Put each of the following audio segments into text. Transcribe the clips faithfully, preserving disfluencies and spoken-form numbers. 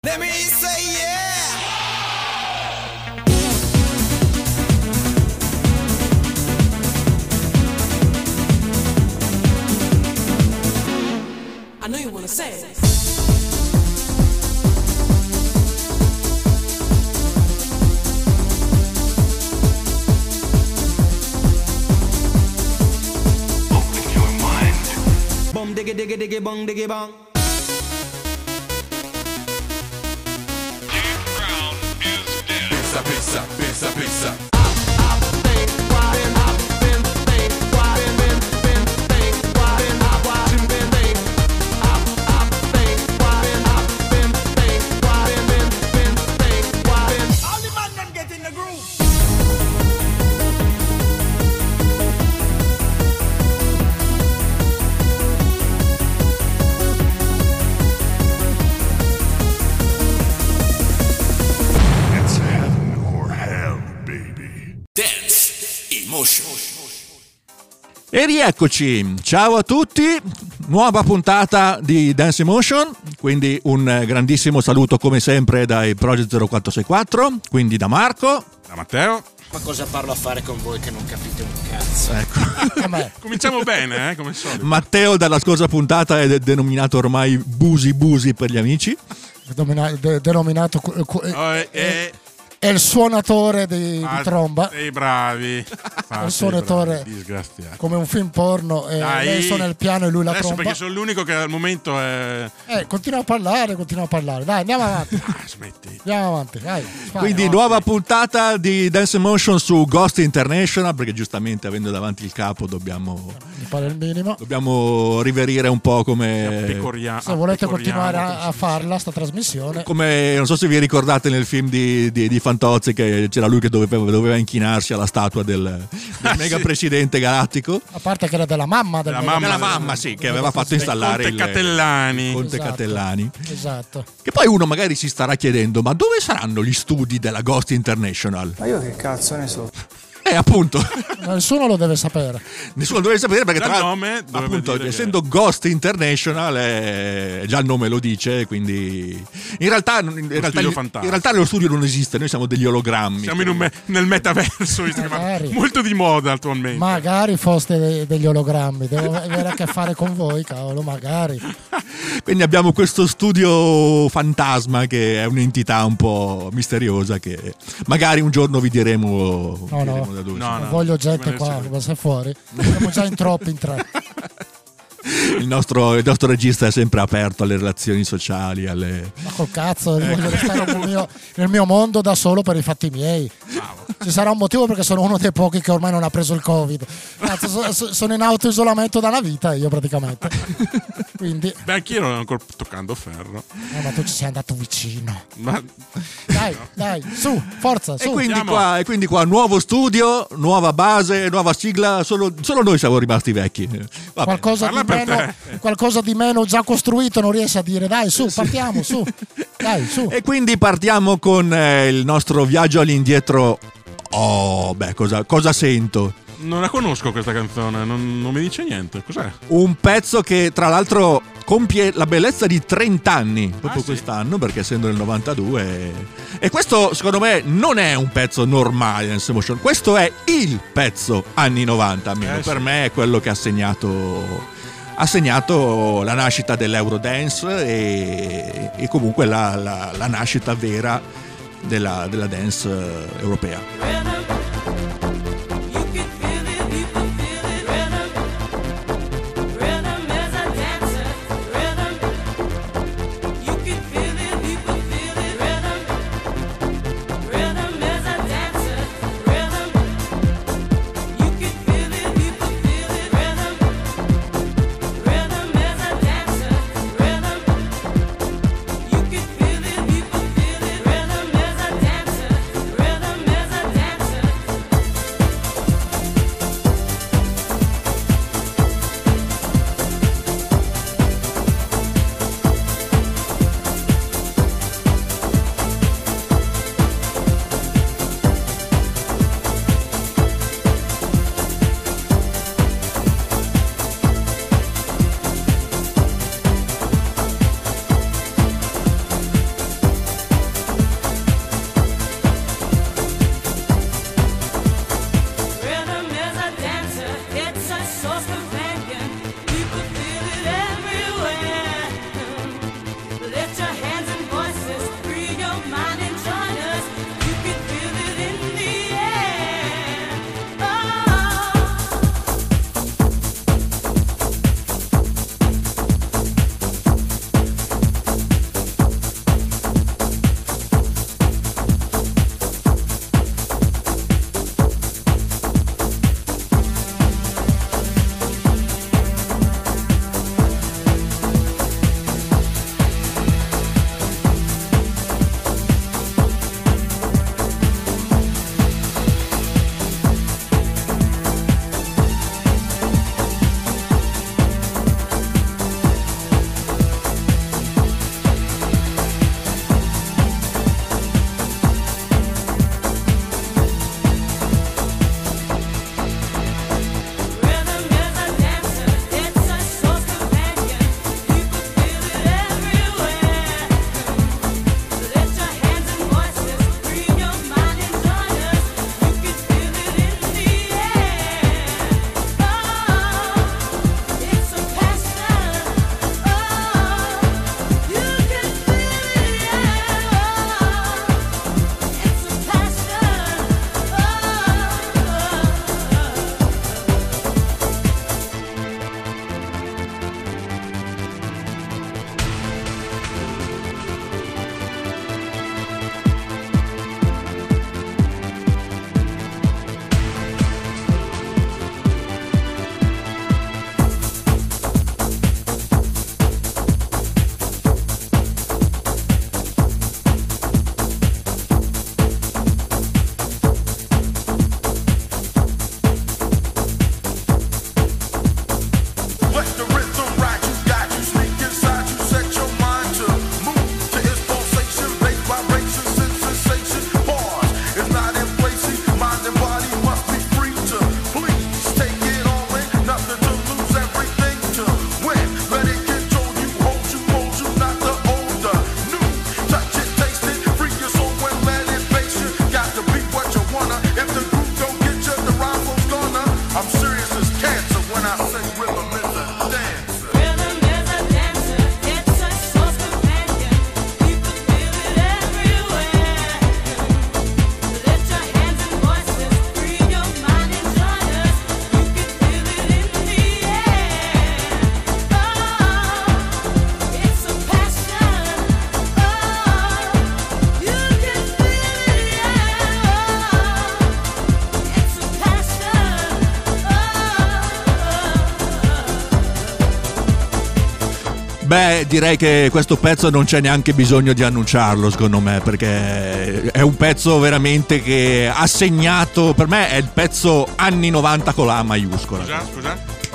Let me say yeah. I know you wanna say it. Open your mind. Bum diggy diggy diggy bong diggy bong. Pizza, pizza, pizza, pizza. E rieccoci, ciao a tutti, nuova puntata di Dance Emotion, quindi un grandissimo saluto come sempre dai Project zero quattro sei quattro, quindi da Marco, da Matteo. Ma cosa parlo a fare con voi che non capite un cazzo? Ecco. Cominciamo bene, eh, come solito. Matteo dalla scorsa puntata è de- denominato ormai Busi Busi per gli amici. Domina- de- denominato cu- cu- Oh, eh, eh. è il suonatore di, Ah, di tromba. Sei bravi. Ah, il sei suonatore bravi, disgraziati. come un film porno e Dai. lei suona il piano e lui la Adesso tromba. perché sono l'unico che al momento è... Eh, continua a parlare, continua a parlare. Dai, andiamo avanti. Ah, smetti. Andiamo avanti, dai. Spara. Quindi nuova puntata di Dance Emotion su Ghost International, perché giustamente avendo davanti il capo dobbiamo, Mi pare il minimo. dobbiamo riverire un po' come... Pecoria- Se volete appecoriamo, continuare come a, si a dice. farla sta trasmissione, Come non so se vi ricordate nel film di, di, di Fantozzi che c'era lui che doveva, doveva inchinarsi alla statua del, del mega sì. presidente galattico. a parte che era della mamma del Della mega- mamma Della del- mamma, sì, che aveva fatto Del installare Conte il Catellani. Conte Esatto. Catellani. Esatto. Che poi uno magari si starà chiedendo: ma dove saranno gli studi della Ghost International? Ma io che cazzo ne so? Eh, appunto, Nessuno lo deve sapere. nessuno dovrebbe sapere perché Già tra il nome dovrebbe appunto, dire che- essendo Ghost International, è, già il nome lo dice, quindi in realtà, in, realtà, studio in fantastico. realtà lo studio non esiste, noi siamo degli ologrammi. Siamo in un me- nel metaverso, visto che va Magari. molto di moda attualmente. Magari foste de- degli ologrammi, devo avere a che fare con voi, cavolo, magari. Quindi abbiamo questo studio fantasma che è un'entità un po' misteriosa che magari un giorno vi diremo, No, no. diremo da dove No, siamo. Non no. voglio gente Come qua, adesso- come sei fuori. Siamo già in troppi in tre. Il nostro, il nostro regista è sempre aperto alle relazioni sociali, alle... Ma col cazzo, voglio restare nel mio, nel mio mondo da solo per i fatti miei. Ci sarà un motivo perché sono uno dei pochi che ormai non ha preso il Covid. Cazzo, so- so- sono in autoisolamento da una vita io praticamente. Quindi, Beh, anch'io non ho ancora toccando ferro. eh, ma tu ci sei andato vicino. Ma Dai, dai, su, forza, E su. quindi, andiamo. qua, e quindi qua nuovo studio, nuova base, nuova sigla, solo, solo noi siamo rimasti vecchi. Vabbè. Qualcosa di, parla per meno, te. qualcosa di meno già costruito non riesce a dire dai su, partiamo, su, dai su. E quindi partiamo con eh, il nostro viaggio all'indietro. Oh, beh, cosa, cosa sento? non la conosco questa canzone, non, non mi dice niente. Cos'è? Un pezzo che tra l'altro compie la bellezza di trenta anni proprio Ah, sì? quest'anno, perché essendo nel novantadue. E questo secondo me non è un pezzo normale Dance Emotion, questo è il pezzo anni novanta, almeno Eh, per sì. me è quello che ha segnato ha segnato la nascita dell'Eurodance e, e comunque la, la, la nascita vera della, della dance eh, europea. Beh, direi che questo pezzo non c'è neanche bisogno di annunciarlo, secondo me, perché è un pezzo veramente che ha segnato, per me è il pezzo anni novanta con la A maiuscola. Scusa, scusa.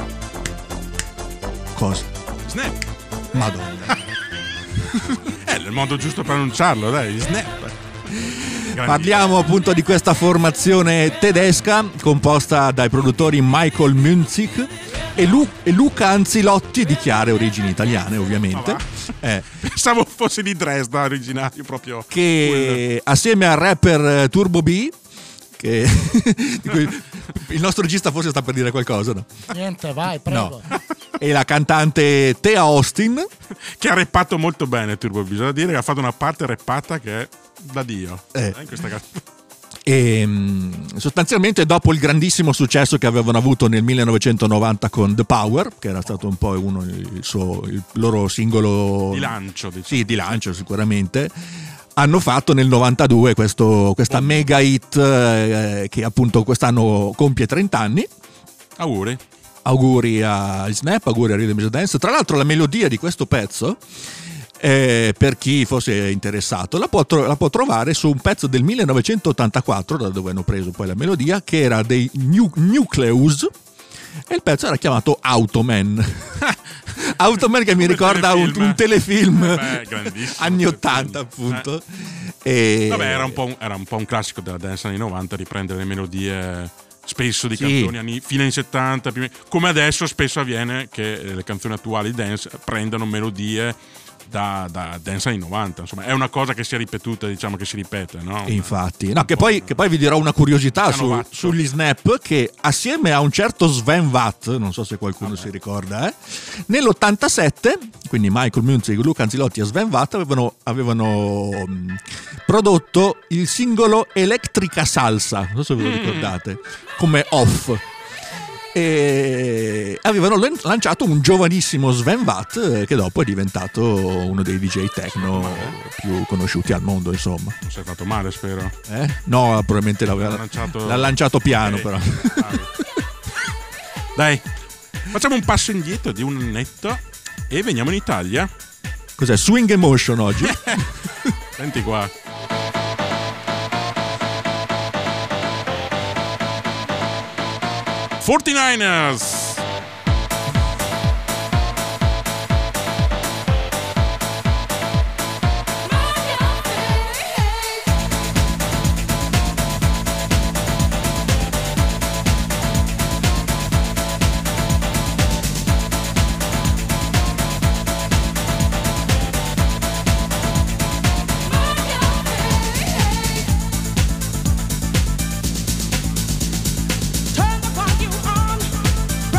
Cosa? Snap. Madonna. È il modo giusto per annunciarlo, dai, Snap. Parliamo appunto di questa formazione tedesca composta dai produttori Michael Münzig e, Lu- e Luca Anzilotti, di chiare origini italiane ovviamente, eh, Pensavo fosse di Dresda, originario proprio. che assieme al rapper Turbo B, che di cui il nostro regista forse sta per dire qualcosa, no? Niente, vai, prego. No. E la cantante Thea Austin, Che ha rappato molto bene Turbo, bisogna dire che ha fatto una parte rappata che è da Dio. Eh. In questa canzone. e mh, sostanzialmente dopo il grandissimo successo che avevano avuto nel millenovecentonovanta con The Power, che era stato un po' uno il, suo, il loro singolo Di lancio, diciamo. sì, di lancio sicuramente, hanno fatto nel novantadue questo, questa mega hit eh, che appunto quest'anno compie trenta anni. Auguri. Auguri a Snap, auguri a Rhythm is Dance. Tra l'altro la melodia di questo pezzo, eh, per chi fosse interessato, la può, tro- la può trovare su un pezzo del millenovecentottantaquattro, da dove hanno preso poi la melodia, che era dei Nu- Nucleus, e il pezzo era chiamato Automan. Automan, che mi Come ricorda un, telefilm. un telefilm Beh, grandissimo anni telefilm. ottanta appunto. Eh. E... Vabbè, era un, po' un, era un po' un classico della dance anni novanta, riprendere le melodie spesso di Sì. canzoni anni, fine anni settanta, primi- come adesso spesso avviene che le canzoni attuali dance prendano melodie da, da dance anni novanta. Insomma, è una cosa che si è ripetuta, diciamo che si ripete, no? Infatti, no, che poi, che poi vi dirò una curiosità su, Canovaccio. sugli Snap, che assieme a un certo Sven Watt, non so se qualcuno Vabbè. si ricorda, eh, nell'ottantasette, quindi Michael Münzig, Luca Anzilotti e Sven Watt avevano, avevano mh, prodotto il singolo Electrica Salsa, non so se ve lo ricordate, come off. E avevano lan- lanciato un giovanissimo Sven Watt, eh, che dopo è diventato uno dei D J techno più conosciuti al mondo, insomma. Non si è fatto male, spero. Eh? No, probabilmente l'aveva L'ha lanciato- l'ha lanciato piano, Ok. però. Bravi. Dai, facciamo un passo indietro di un annetto e veniamo in Italia. Cos'è? Swing Emotion oggi? Senti qua. forty-niners. Turn the volume on.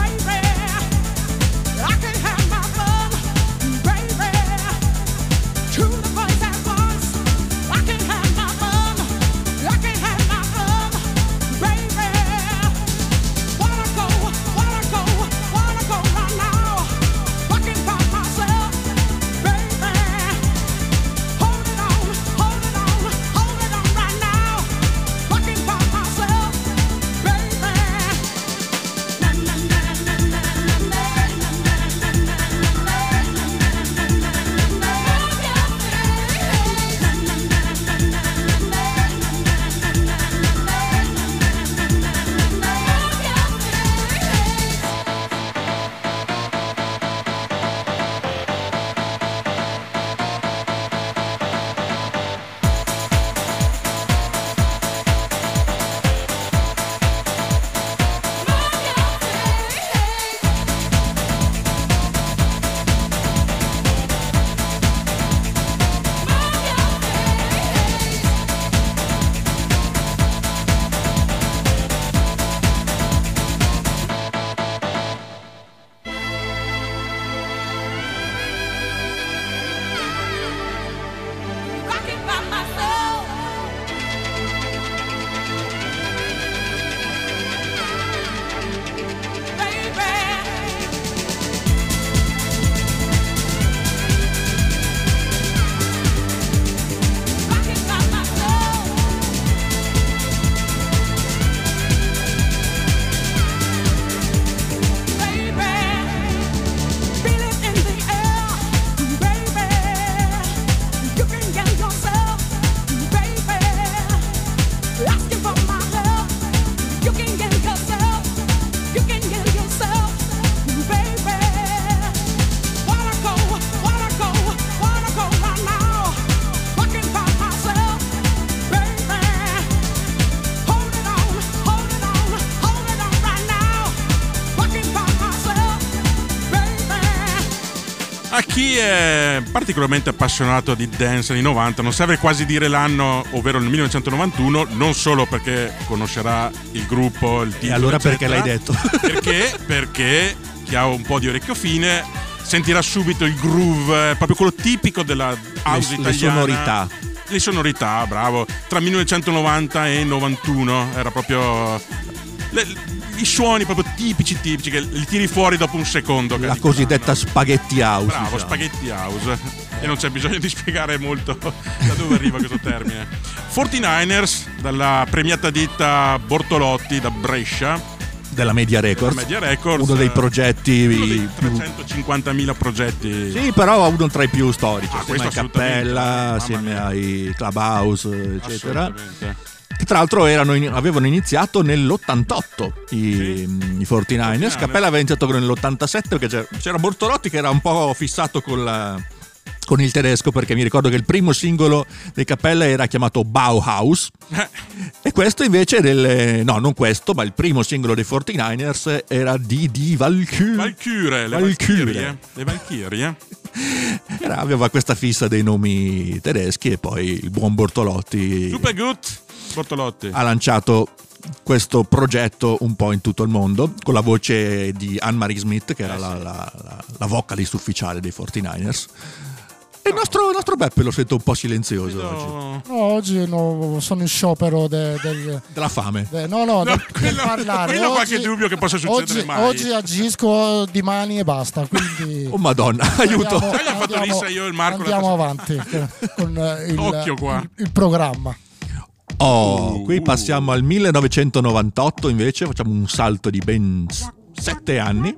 Chi è particolarmente appassionato di dance anni novanta non serve quasi dire l'anno, ovvero nel millenovecentonovantuno, non solo perché conoscerà il gruppo, il titolo, E allora eccetera, perché l'hai detto? Perché, perché chi ha un po' di orecchio fine sentirà subito il groove, proprio quello tipico della house Le- le italiana. sonorità. Le sonorità, bravo. Tra millenovecentonovanta e novantuno era proprio le- i suoni proprio tipici tipici che li tiri fuori dopo un secondo. La che cosiddetta dicono, spaghetti house. bravo, diciamo. spaghetti house. E non c'è bisogno di spiegare molto da dove arriva questo termine. quarantanovers, dalla premiata ditta Bortolotti da Brescia, Della Media Records. Media Records, Uno dei progetti uno dei più- trecentocinquantamila progetti. Sì, però uno tra i più storici, Ah, assieme questo ai assolutamente, Cappella, mamma assieme mia. ai Clubhouse, eccetera. Assolutamente. Che tra l'altro erano in- avevano iniziato nell'ottantotto i, i quarantanovers. quarantanovers. Cappella aveva iniziato nell'ottantasette perché c'era, c'era Bortolotti che era un po' fissato con, la- con il tedesco, perché mi ricordo che il primo singolo dei Cappella era chiamato Bauhaus e questo invece del, no, non questo, ma il primo singolo dei quarantanovers era di di Valkyrie. Valkyrie, le Valkyrie. Valkyrie. Le Valkyrie. Era- aveva questa fissa dei nomi tedeschi e poi il buon Bortolotti Super good, Bortolotti. ha lanciato questo progetto un po' in tutto il mondo con la voce di Anne-Marie Smith, che era Eh, la, sì. la, la, la vocalist ufficiale dei quarantanovers. E il nostro, il nostro Beppe lo sento un po' silenzioso oggi. No, No, oggi no, sono in sciopero de- del... Della fame. de- no, no, No, del, del quello- parlare. quello ho qualche Oggi- dubbio che possa succedere oggi, mai. Oggi agisco di mani e basta, quindi... Oh madonna, aiuto! Andiamo, Sai, l'ha fatto andiamo- rissa io e il Marco andiamo la- avanti con, con, eh, il, Occhio qua. il- il programma. Oh, qui Uh. passiamo al millenovecentonovantotto invece, facciamo un salto di ben s- sette anni.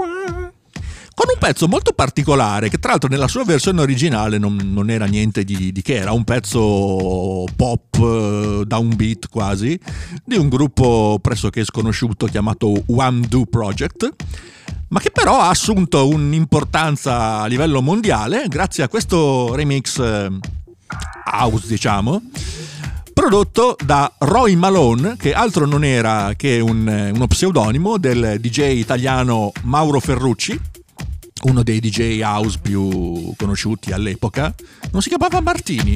Con un pezzo molto particolare, che tra l'altro nella sua versione originale non, non era niente di, di che, era un pezzo pop, eh, downbeat quasi, di un gruppo pressoché sconosciuto chiamato One Do Project, ma che però ha assunto un'importanza a livello mondiale grazie a questo remix eh, house, diciamo, prodotto da Roy Malone, che altro non era che un- uno pseudonimo del D J italiano Mauro Ferrucci, uno dei D J house più conosciuti all'epoca. Non si chiamava Martini?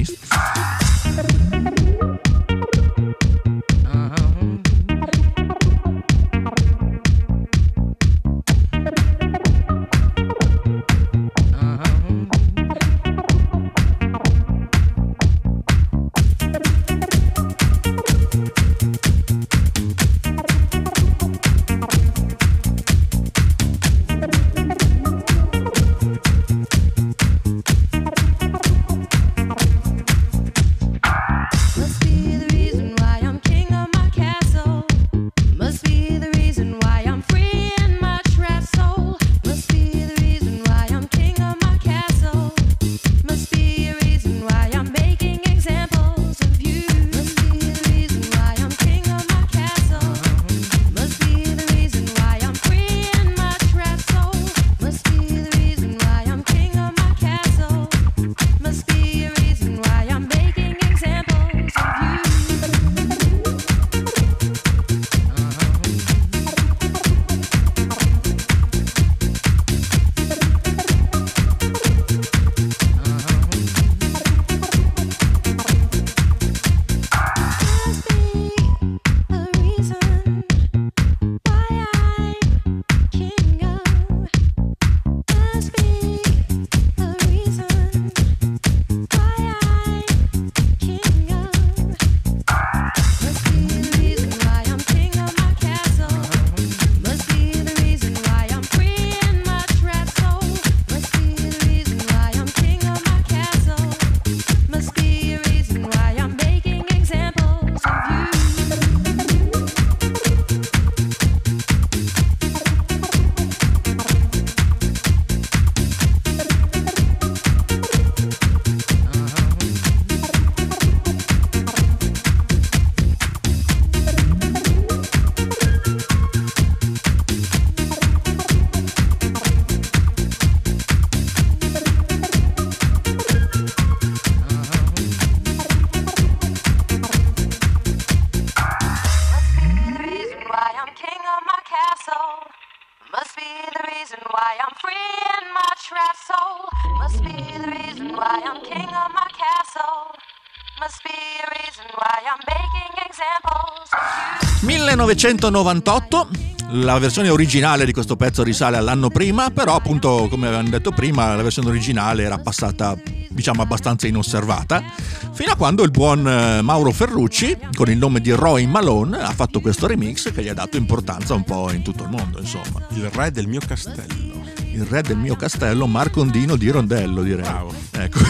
must be a reason why I'm making examples of you. millenovecentonovantotto, la versione originale di questo pezzo risale all'anno prima, però appunto come avevamo detto prima la versione originale era passata diciamo abbastanza inosservata, fino a quando il buon Mauro Ferrucci con il nome di Roy Malone ha fatto questo remix che gli ha dato importanza un po' in tutto il mondo, insomma. Il re del mio castello. Il re del mio castello, Marcondino di Rondello, direi. Bravo. Ecco.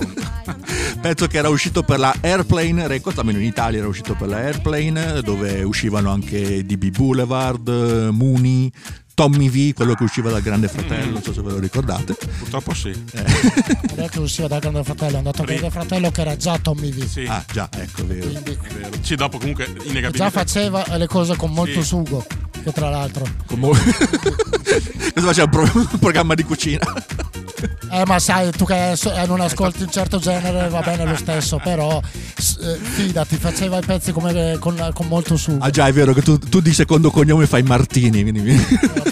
Pezzo che era uscito per la Airplane Records, almeno in Italia era uscito per la Airplane, dove uscivano anche D B Boulevard, Mooney, Tommy V, quello che usciva dal Grande Fratello, non so se ve lo ricordate. Purtroppo sì. Eh. Non è che usciva dal Grande Fratello, è andato al Grande Fratello che era già Tommy V. Sì. Ah già, ecco, vero. Quindi È vero. Sì, dopo comunque innegabilmente. già faceva le cose con molto Sì. sugo, che tra l'altro. Come... Cosa faceva? Un pro- un programma di cucina? Eh, ma sai, tu che so- eh, non ascolti un certo genere va bene lo stesso, però s- eh, fidati, faceva i pezzi come, con, con molto sugo. Ah già, è vero che tu, tu di secondo cognome fai Martini, quindi...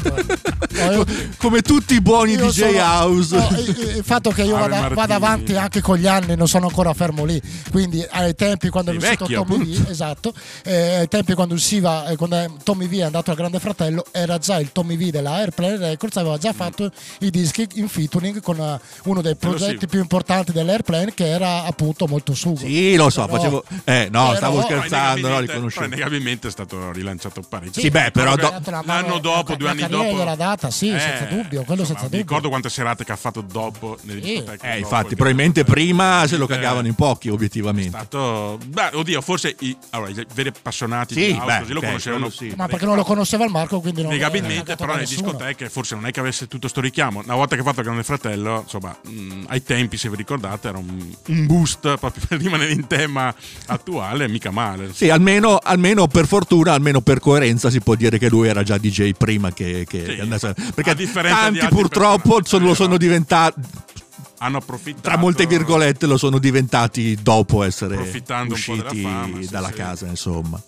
No, io- come tutti i buoni io D J sono- house. no, il, il fatto che io Ave vada, Martini. vada avanti anche con gli anni, non sono ancora fermo lì. Quindi ai tempi quando è Sei uscito vecchio, Tommy V, esatto, eh, ai tempi quando usciva, eh, quando è- Tommy V è andato al Grande Fratello, era già il Tommy V della Airplane Records, aveva già fatto i dischi in featuring con eh, uno dei Quello progetti sì. più importanti dell'Airplane, che era appunto molto sugo. Sì, lo so, Però- facevo... Eh, no, però- stavo Però scherzando, no, Però riconoscevo. innegabilmente è stato rilanciato parecchio. Sì, beh, però Quello do- che dato la mano- l'anno dopo, la- due la anni carriera dopo. gliel'ha data, sì, senza dubbio, quello senza mi dubbio. ricordo quante serate che ha fatto dopo nelle Sì. discoteche. Eh, dopo, infatti, che- probabilmente prima se lo Eh, cagavano in pochi, È obiettivamente. stato. Beh, oddio, forse i, allora, i veri appassionati Sì, di house beh, così lo ok, conoscevano. quello sì. Ma perché non lo conosceva il Marco, quindi non Negabilmente, non è cagato però da nelle nessuno. discoteche forse non è che avesse tutto sto richiamo. Una volta che ha fatto il Grande Fratello, insomma, mh, ai tempi, se vi ricordate, era un, un boost proprio per rimanere in tema attuale, mica male. Sì, almeno, almeno per fortuna, almeno per coerenza si può dire che lui era già D J prima che, che Sì. andasse. Perché A differenza di tanti altri purtroppo personaggi, sono- lo è sono vero. diventati, Hanno approfittato. tra molte virgolette, lo sono diventati dopo essere Approfittando un po' della usciti fama, sì, dalla sì. casa, insomma.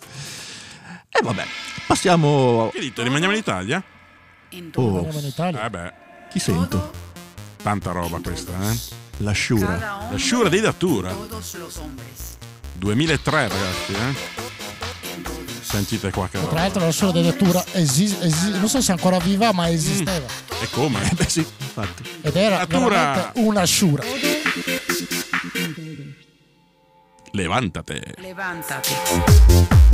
E vabbè, passiamo... Che dite, rimaniamo in Italia? Oh, Andiamo in Italia. Eh beh, chi sento? tanta roba questa, eh. La Shura. La Shura di Datura. duemilatré, ragazzi, eh. Sentite qua che Tra roba. l'altro la sua lettura esi- esi- non so se è ancora viva, ma esisteva. E come? Eh beh sì, infatti. Ed era Natura. veramente una sciura. Levantate. Levántate.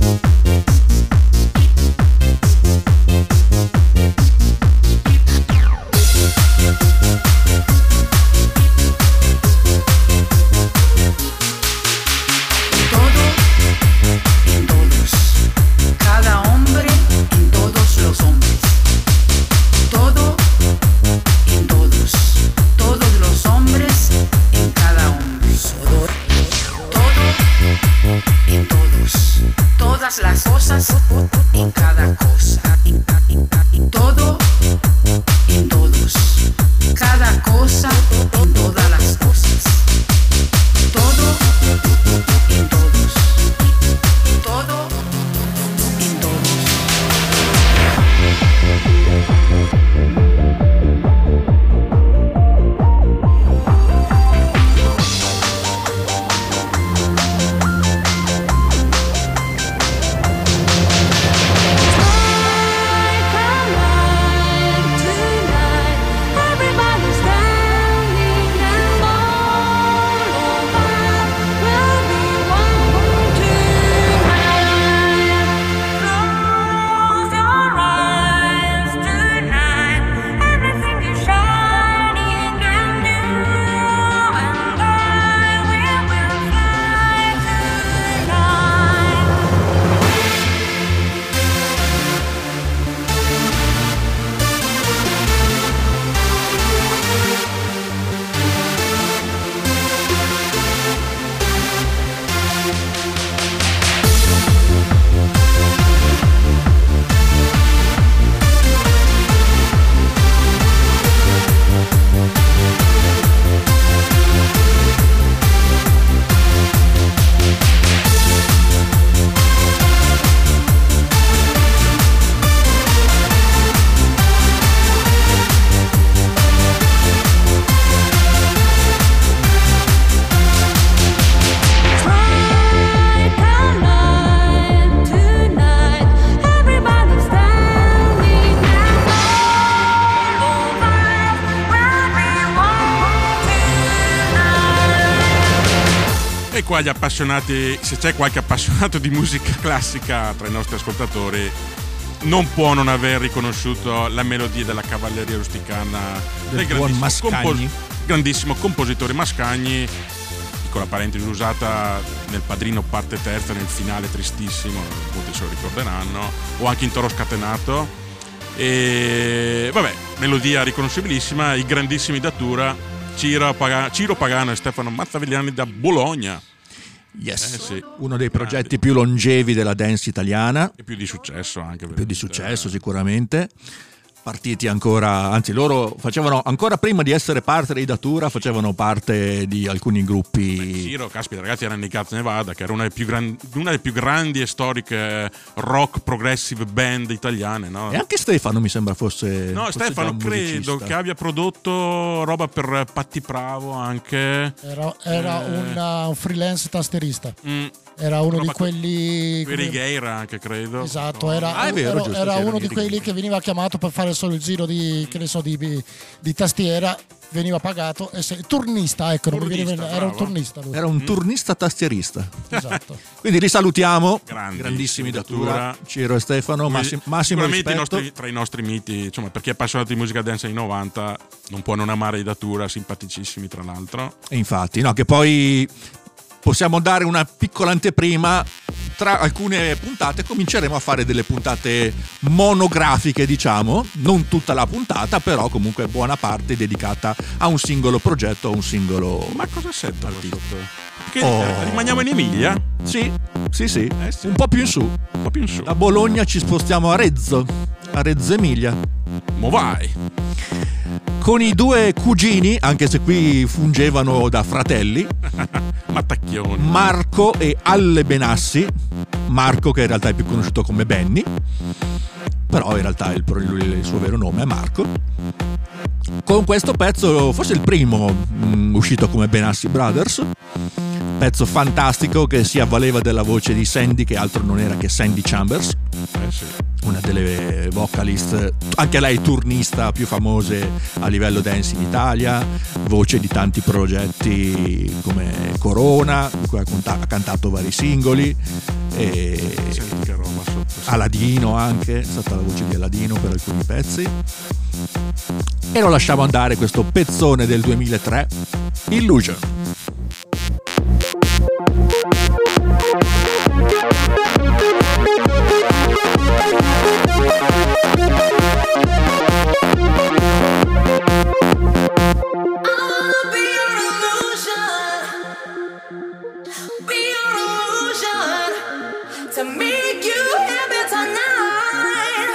Todo en todos. Cada hombre en todos los hombres. Todo en todos. Todos los hombres en cada hombre. Todo en todos. Todas las cosas en cada cosa. Todo en todos. Cada cosa en todas las cosas. Todo en todos. Todo en todos. qua gli appassionati, se c'è qualche appassionato di musica classica tra i nostri ascoltatori, non può non aver riconosciuto la melodia della cavalleria rusticana Del del buon grandissimo, Mascagni. grandissimo compositore Mascagni, piccola parentesi usata nel Padrino parte terza nel finale tristissimo, molti se lo ricorderanno, o anche in Toro Scatenato. E vabbè, melodia riconoscibilissima, i grandissimi datura Ciro, Paga- Ciro Pagano e Stefano Mazzavigliani da Bologna. Yes, Eh sì. uno dei progetti più longevi della dance italiana, E più di successo anche. più di successo sicuramente. Partiti ancora, anzi loro facevano ancora prima di essere parte dei Datura, facevano parte di alcuni gruppi. Ciro, caspita, ragazzi, era nei Cats Nevada, che era una delle più, gran- una delle più grandi e storiche rock progressive band italiane, no? E anche Stefano mi sembra fosse. No, fosse Stefano già un credo musicista. che abbia prodotto roba per Patti Bravo anche. Era, era Eh. una- un freelance tastierista. Mm, Era uno roba di quelli. per i Gheira anche credo. Esatto, era, Ah, è vero, era- giusto, era sì, uno erano di i quelli Righi. che veniva chiamato per fare solo il giro di, che ne so, di, di tastiera, veniva pagato. E se, turnista, ecco, non mi Turnista, veniva- era un bravo. turnista lui. Era un turnista tastierista. Esatto. Quindi li salutiamo, Grandi, grandissimi Datura. Datura, Ciro e Stefano, massi- massimo Sicuramente i rispetto. nostri- tra i nostri miti, insomma, per chi è appassionato di musica dance anni novanta non può non amare i Datura, simpaticissimi tra l'altro. E infatti, no, che poi possiamo dare una piccola anteprima. Tra alcune puntate cominceremo a fare delle puntate monografiche, diciamo, non tutta la puntata, però comunque buona parte dedicata a un singolo progetto, a un singolo. Ma cosa sento sotto? Che Oh. eh, rimaniamo in Emilia? Sì, sì, sì, Eh sì. un po' più in su. Un po' più in su. Da Bologna ci spostiamo a Rezzo, a Reggio Emilia, Mo vai. con i due cugini, anche se qui fungevano da fratelli, Mattacchioni. Marco e Alle Benassi. Marco che in realtà è più conosciuto come Benny, però in realtà il, lui- il suo vero nome è Marco. Con questo pezzo, forse il primo mh, uscito come Benassi Brothers, pezzo fantastico che si avvaleva della voce di Sandy, che altro non era che Sandy Chambers, Eh sì. una delle vocalist, anche lei turnista più famose a livello dance in Italia, voce di tanti progetti come Corona, di cui ha, conta- ha cantato vari singoli, e Senti che roba sotto. Aladino anche, è stata la voce di Aladino per alcuni pezzi. E lo lasciamo andare questo pezzone del duemilatré, Illusion. To make you happy tonight.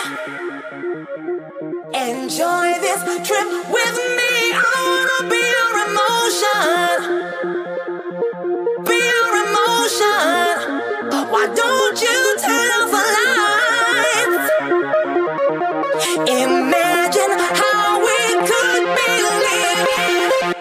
Enjoy this trip with me. I wanna be your emotion. Be your emotion. Why don't you turn off the lights? Imagine how we could be living.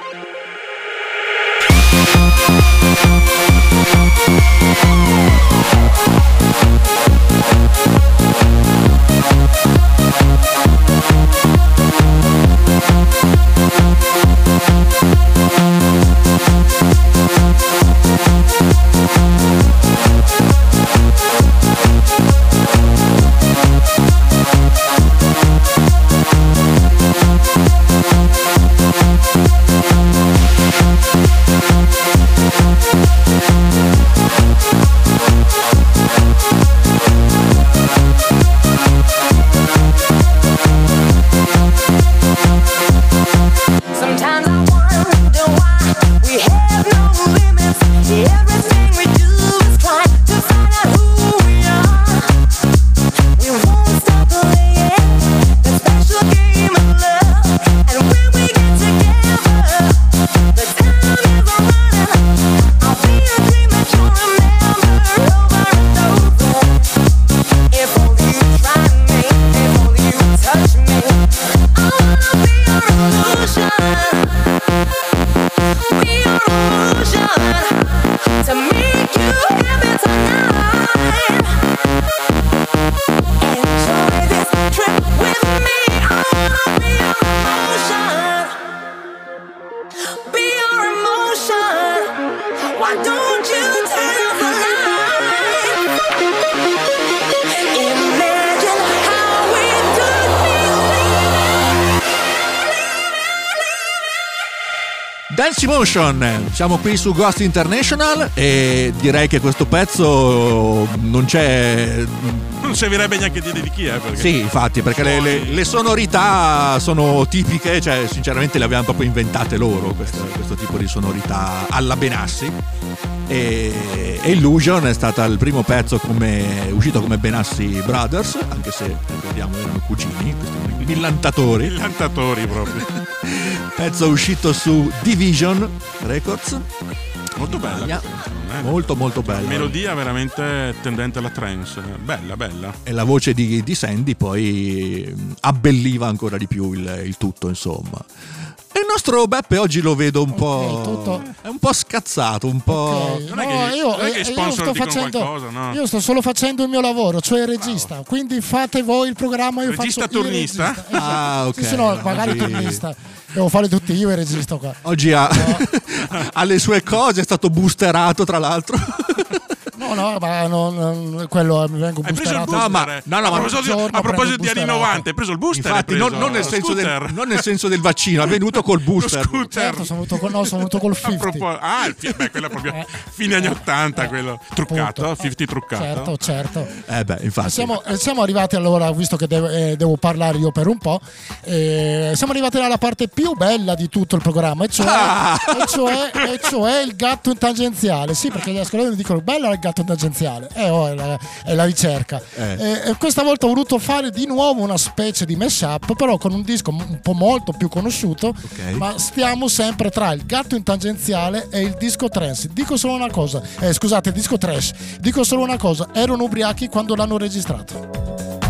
Dance Motion, siamo qui su Ghost International e direi che questo pezzo non c'è. Non servirebbe neanche dire di chi è. Perché... Sì, infatti, perché le, le, le sonorità sono tipiche, cioè sinceramente le abbiamo proprio inventate loro, questo, questo tipo di sonorità alla Benassi. E, e Illusion è stata il primo pezzo come, uscito come Benassi Brothers, anche se vediamo erano cugini, questi millantatori. Millantatori proprio. Pezzo uscito su Division Records. Molto bella. Yeah. Molto molto bella. Melodia veramente tendente alla trance. Bella, bella. E la voce di, di Sandy poi abbelliva ancora di più il, il tutto, insomma. E il nostro Beppe oggi lo vedo un po'. Okay, tutto... È un po' scazzato, un po'. Okay. Non è No, che, io, non è che io sponsor sto dicono facendo, qualcosa, no? Io sto solo facendo il mio lavoro, cioè il regista. Bravo. Quindi fate voi il programma, io regista faccio turnista? il regista. Esatto. Ah, ok. Sì, sì, no, magari oggi... turnista. Devo fare tutti io il regista qua. Oggi ha, no. ha le sue cose, è stato boosterato tra l'altro. No, no, ma non, non, quello mi vengo hai preso il boosterato. booster? No, ma, no, no, a ma proposito, di, a proposito di anni novanta, hai preso il booster? Infatti, preso non, non, nel senso del, non nel senso del vaccino, è venuto col booster. Certo, sono venuto col, no, sono venuto col cinquanta. Propos- ah, il fi- beh, quello è proprio eh, fine anni ottanta, quello truccato, appunto. cinquanta truccato. Certo, certo. Eh beh, infatti. Siamo, siamo arrivati allora, visto che devo, eh, devo parlare io per un po', eh, siamo arrivati alla parte più bella di tutto il programma, e cioè, Ah! e cioè, e cioè il gatto in tangenziale. Sì, perché gli ascoltatori mi dicono bello il gatto in tangenziale. Eh, oh, è, la, è la ricerca. Eh. E, e questa volta ho voluto fare di nuovo una specie di mashup, però con un disco un po' molto più conosciuto, Okay. ma stiamo sempre tra il gatto in tangenziale e il disco trance. Dico solo una cosa, eh, scusate, il disco trash. Dico solo una cosa, erano ubriachi quando l'hanno registrato.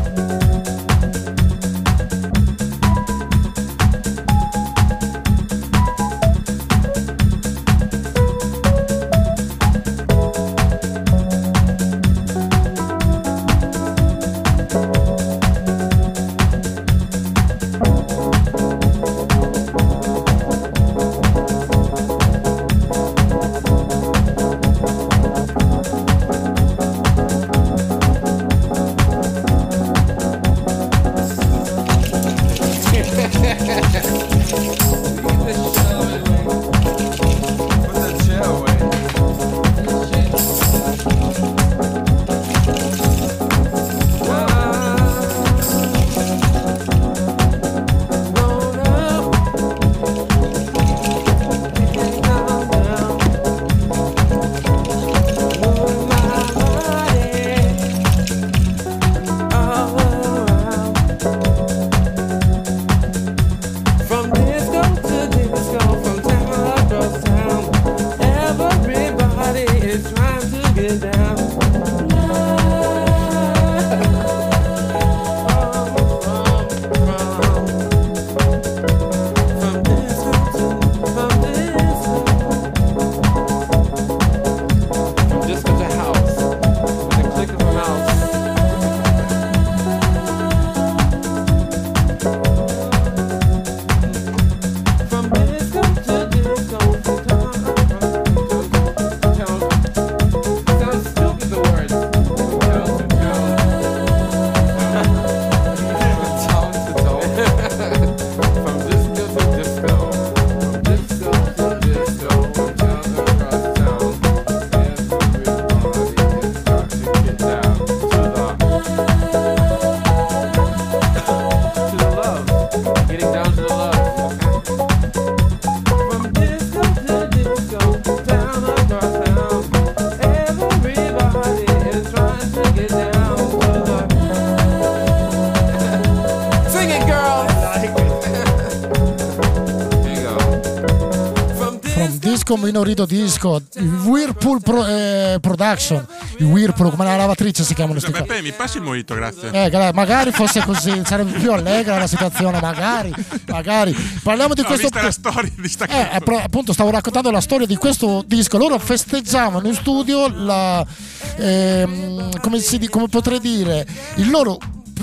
Minorito disco, il Whirlpool Pro, eh, Production, il Whirlpool come la lavatrice si chiamano sti Beppe, mi passi il mojito, grazie. eh, gra- magari fosse così, sarebbe più allegra la situazione, magari, magari. Parliamo di no, questo vista la storia di sta eh, appunto stavo raccontando la storia di questo disco. Loro festeggiavano in studio la ehm, come, si, come potrei dire il loro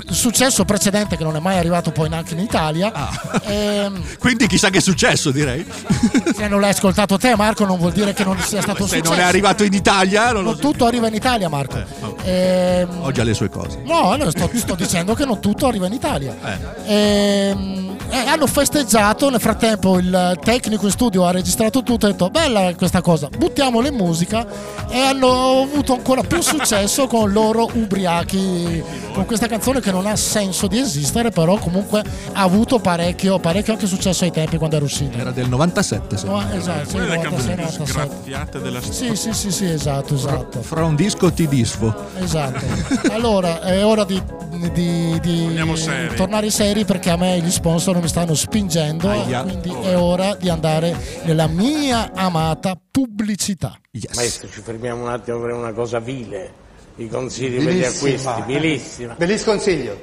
successo precedente che non è mai arrivato poi neanche in Italia. Ah. Ehm, Quindi chissà che è successo, direi. se non l'hai ascoltato te, Marco, non vuol dire che non sia stato Se successo. non è arrivato in Italia, non lo Non so. tutto arriva in Italia, Marco. Eh, oh. Ehm, Oggi ha le sue cose. No, no, sto, sto dicendo che non tutto arriva in Italia. Ehm, eh, hanno festeggiato, nel frattempo il tecnico in studio ha registrato tutto e ha detto bella questa cosa, buttiamolo in musica, e hanno avuto ancora più successo con loro ubriachi con questa canzone che non ha senso di esistere, però comunque ha avuto parecchio, parecchio anche successo ai tempi quando era uscito. Era del novantasette, se No, non esatto, sì, Una delle novantasei, canzoni più novantasette. sgraziate della Sì, storia. sì, sì, sì, esatto, esatto. Fra un disco ti disfo. Esatto. Allora è ora di, di, di Torniamo seri. tornare seri, perché a me gli sponsor mi stanno spingendo, Aia. quindi è ora di andare nella mia amata pubblicità. Yes. Maestro, ci fermiamo un attimo per una cosa vile. I consigli per gli acquisti, vilissima. Bellissimo consiglio.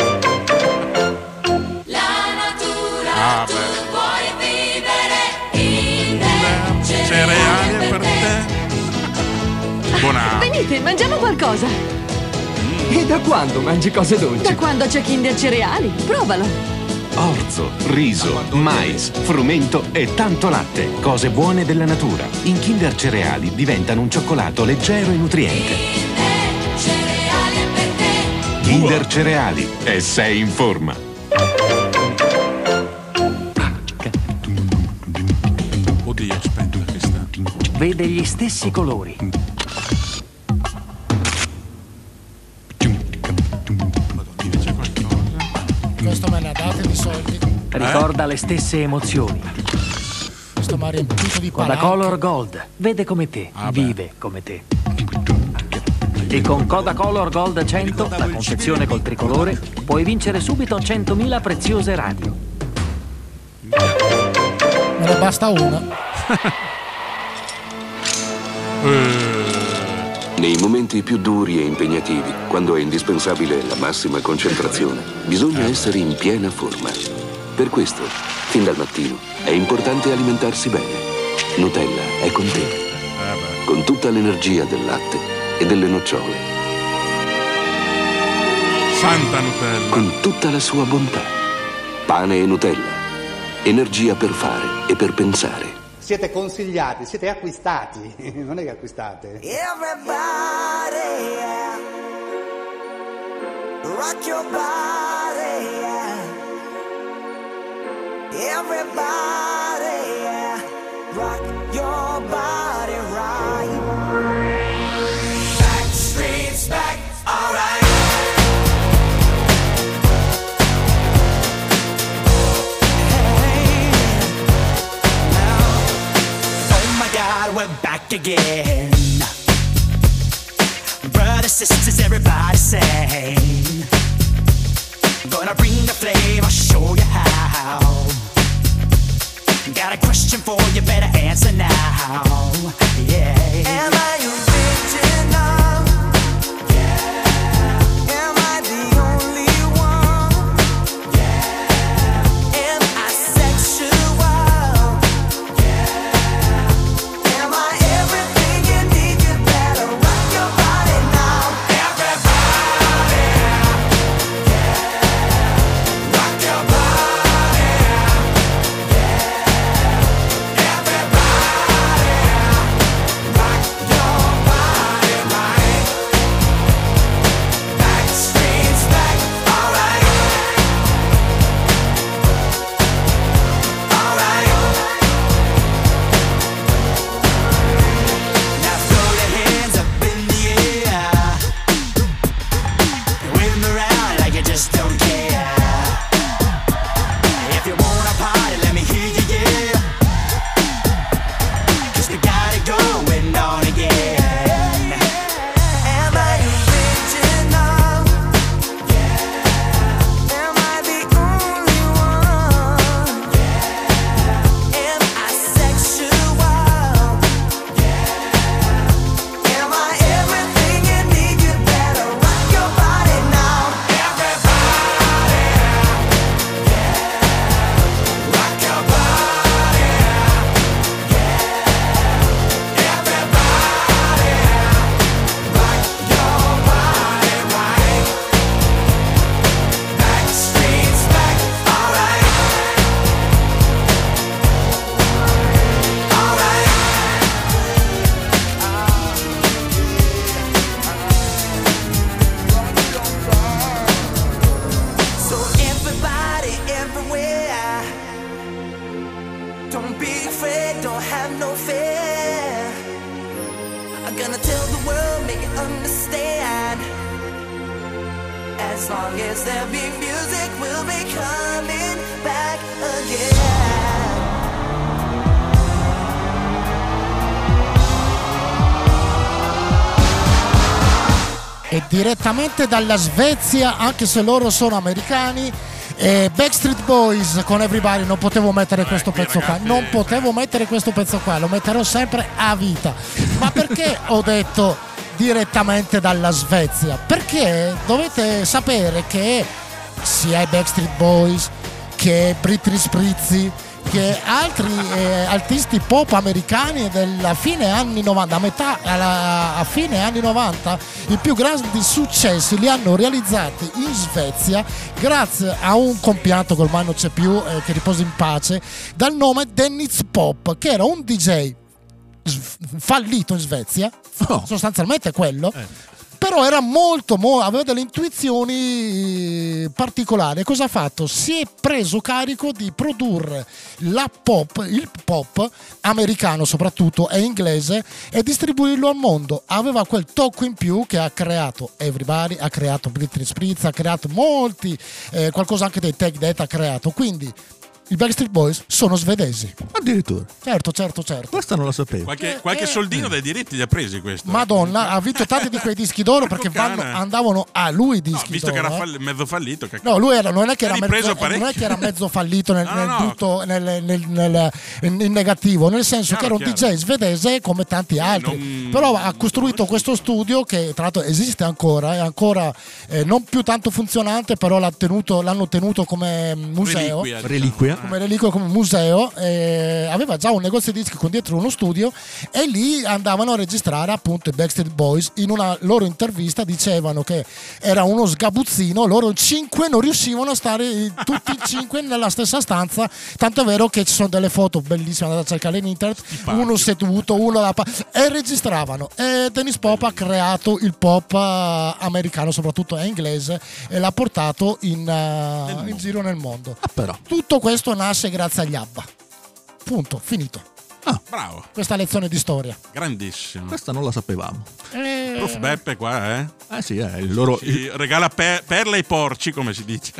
Ah, beh. Cereali per te. Buona. Venite, mangiamo qualcosa. E da quando mangi cose dolci? Da quando c'è Kinder Cereali. Provalo. Orzo, riso, mais, frumento e tanto latte. Cose buone della natura. In Kinder Cereali diventano un cioccolato leggero e nutriente. Kinder Cereali. E sei in forma. Oddio, aspetta che sta. Vede gli stessi colori. C'è qualcosa. Questo me ne ha dati di soldi. Ricorda le stesse emozioni. Questo mi ha riempito di Con la palanche. Color Gold, vede come te, Ah, beh. vive come te. E con Coda Color Gold cento, la confezione col tricolore, puoi vincere subito centomila preziose radio. Me ne basta una. Nei momenti più duri e impegnativi, quando è indispensabile la massima concentrazione, bisogna essere in piena forma. Per questo, fin dal mattino, è importante alimentarsi bene. Nutella è con te, con tutta l'energia del latte e delle nocciole, Santa Nutella. con tutta la sua bontà. Pane e Nutella, energia per fare e per pensare. Siete consigliati, siete acquistati, non è che acquistate. Everybody, yeah. Rock your body, yeah. Everybody, yeah. Rock your body right. Back streets back, alright. We're back again. Brothers, sisters, everybody sing. Gonna bring the flame, I'll show you how. Got a question for you, better answer now. Yeah. Am I original? Yeah. Am I the only one? Yeah. Am I sexual? Yeah. Am I everything you need? You better rock your body now. Everybody, yeah. Rock your body, yeah. Everybody, rock your tell the world, make it understand. As long as there be music, we'll be coming back again. E direttamente dalla Svezia, anche se loro sono americani, eh, Backstreet Boys con Everybody. Non potevo mettere questo pezzo qua, non potevo mettere questo pezzo qua, lo metterò sempre a vita. Ma perché ho detto direttamente dalla Svezia? Perché dovete sapere che sia i Backstreet Boys che Britney Spears che altri eh, artisti pop americani della fine anni novanta, a metà alla, a fine anni novanta, i più grandi successi li hanno realizzati in Svezia grazie a un compianto che ormai non c'è più, eh, che riposa in pace, dal nome Dennis Pop, che era un D J fallito in Svezia, oh. sostanzialmente quello, eh. però era molto, molto, aveva delle intuizioni particolari. Cosa ha fatto? Si è preso carico di produrre la pop, il pop americano soprattutto e inglese, e distribuirlo al mondo. Aveva quel tocco in più che ha creato Everybody, ha creato Britney Spears, ha creato molti, eh, qualcosa anche dei Take That ha creato. Quindi i Backstreet Boys sono svedesi. Addirittura. Certo, certo, certo. Questa non la sapevo. Qualche, qualche soldino dai diritti li ha presi questo. Madonna, ha vinto tanti di quei dischi d'oro perché vanno, andavano a lui i dischi no, visto d'oro. che era eh. fall- mezzo fallito. Che... No, lui era, non, è che era mezzo, non è che era mezzo fallito nel, no, nel no, brutto, nel, nel, nel, in negativo, nel senso chiaro, che era un chiaro. D J svedese come tanti altri. Non... Però ha costruito questo studio che tra l'altro esiste ancora, è ancora eh, non più tanto funzionante, però l'ha tenuto, l'hanno tenuto come museo. Reliquia. Reliquia. Come reliquia, come museo. Eh, aveva già un negozio di dischi con dietro uno studio e lì andavano a registrare appunto i Backstreet Boys. In una loro intervista dicevano che era uno sgabuzzino, loro cinque non riuscivano a stare tutti e cinque nella stessa stanza, tanto è vero che ci sono delle foto bellissime, andate a cercare in internet, uno seduto, uno da pa- e registravano. E Dennis Pop ha creato il pop uh, americano, soprattutto è inglese, e l'ha portato in, uh, in giro nel mondo. Ah, però. Tutto questo nasce grazie agli ABBA. Punto, finito. Ah, bravo. Questa lezione di storia. Grandissimo. Questa non la sapevamo. Eh... Prof Beppe qua, eh? Eh sì, eh, il loro... Ci regala per- perle ai porci, come si dice.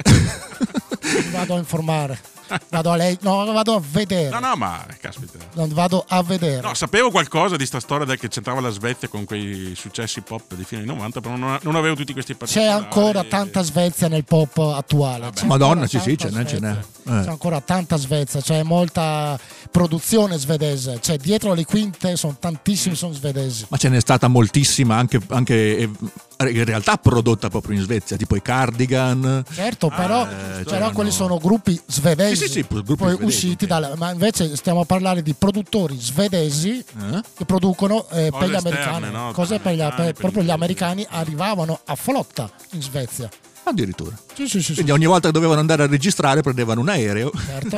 Vado a informare. Vado a lei, no, vado a vedere. No, no, ma caspita. Non vado a vedere. No, sapevo qualcosa di sta storia del che c'entrava la Svezia con quei successi pop di fine anni novanta, però non, non avevo tutti questi particolari. C'è ancora tanta Svezia nel pop attuale. C'è Madonna, sì, sì, ce n'è, ce n'è. Eh. C'è ancora tanta Svezia, c'è molta produzione svedese, c'è dietro le quinte, sono tantissimi, sono svedesi. Ma ce n'è stata moltissima anche, anche in realtà prodotta proprio in Svezia, tipo i Cardigan. Certo, però, eh, però quelli sono gruppi svedesi, sì, sì, sì, gruppi poi svedesi, usciti sì. dal, ma invece stiamo a parlare di produttori svedesi eh? che producono eh, per gli esterne, americani, no? cose per gli, per, per proprio gli americani arrivavano a flotta in Svezia. Addirittura. Sì, sì, sì, Quindi sì. ogni volta che dovevano andare a registrare prendevano un aereo. Certo.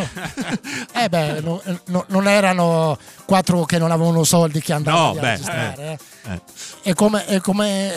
eh beh, no, no, non erano quattro che non avevano soldi che andavano no, a beh, registrare. Eh, eh. E, come, e, come,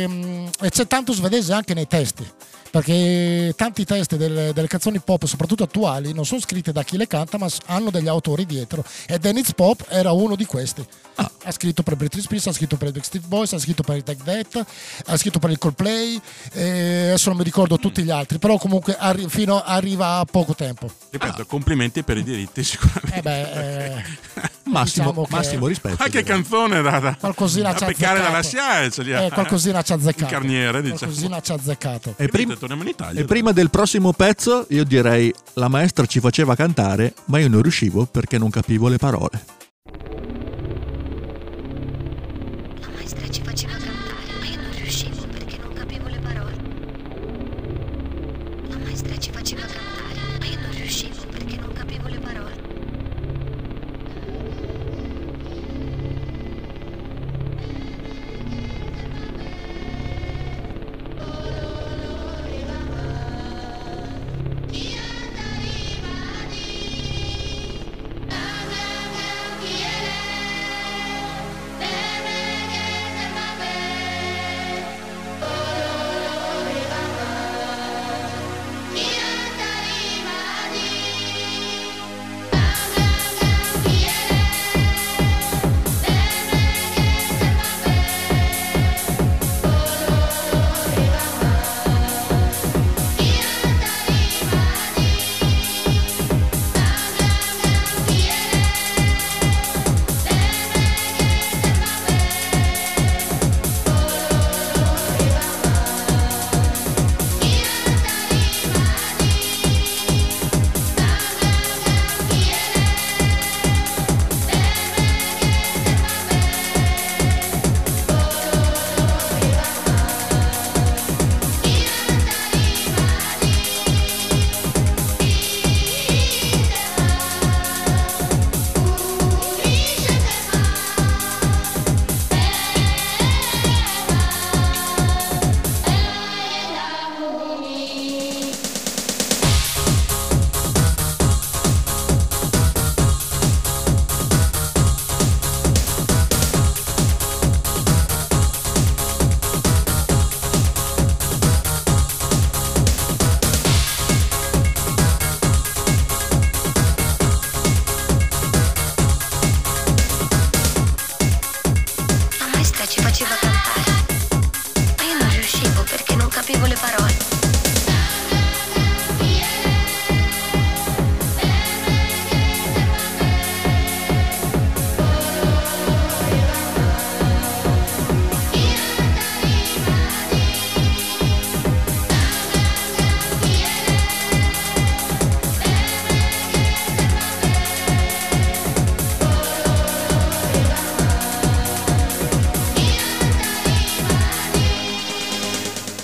e, e c'è tanto svedese anche nei testi. Perché tanti testi delle, delle canzoni pop, soprattutto attuali, non sono scritte da chi le canta, ma hanno degli autori dietro. E Dennis Pop era uno di questi. Ah. Ha scritto per Britney Spears, ha scritto per i Backstreet Boys, ha scritto per i Take That, ha scritto per il Coldplay, e adesso non mi ricordo tutti gli altri, però comunque arri- fino arriva a poco tempo. Ripeto, ah. complimenti per i diritti sicuramente. Eh beh, eh, massimo, diciamo massimo rispetto. Qualche canzone da, da, qualcosina da peccare dalla S I A E, ce li ha. Eh, qualcosina ci ha azzeccato. Il carniere, diciamo. Qualcosina ci ha azzeccato. E, prim- torniamo in Italia. e prima del prossimo pezzo io direi la maestra ci faceva cantare, ma io non riuscivo perché non capivo le parole. La maestra ci faceva cantare, ma io non riuscivo perché non capivo le parole. La maestra ci faceva cantare, ma io non riuscivo perché non capivo le parole. Yeah.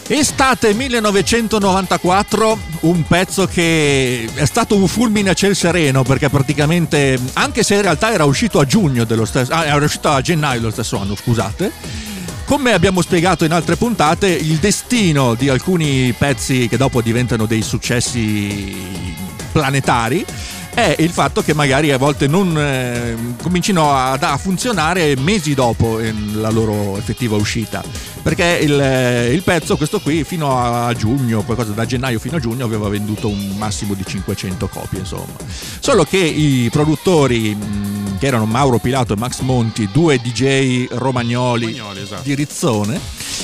Estate millenovecentonovantaquattro, un pezzo che è stato un fulmine a ciel sereno, perché praticamente, anche se in realtà era uscito a giugno dello stesso, ah, era uscito a gennaio dello stesso anno, scusate, come abbiamo spiegato in altre puntate, il destino di alcuni pezzi che dopo diventano dei successi planetari è il fatto che magari a volte non eh, comincino a, a funzionare mesi dopo la loro effettiva uscita, perché il, il pezzo, questo qui, fino a giugno, qualcosa da gennaio fino a giugno, aveva venduto un massimo di cinquecento copie, insomma. Solo che i produttori, mh, che erano Mauro Pilato e Max Monti, due D J romagnoli, romagnoli esatto. di Rizzone,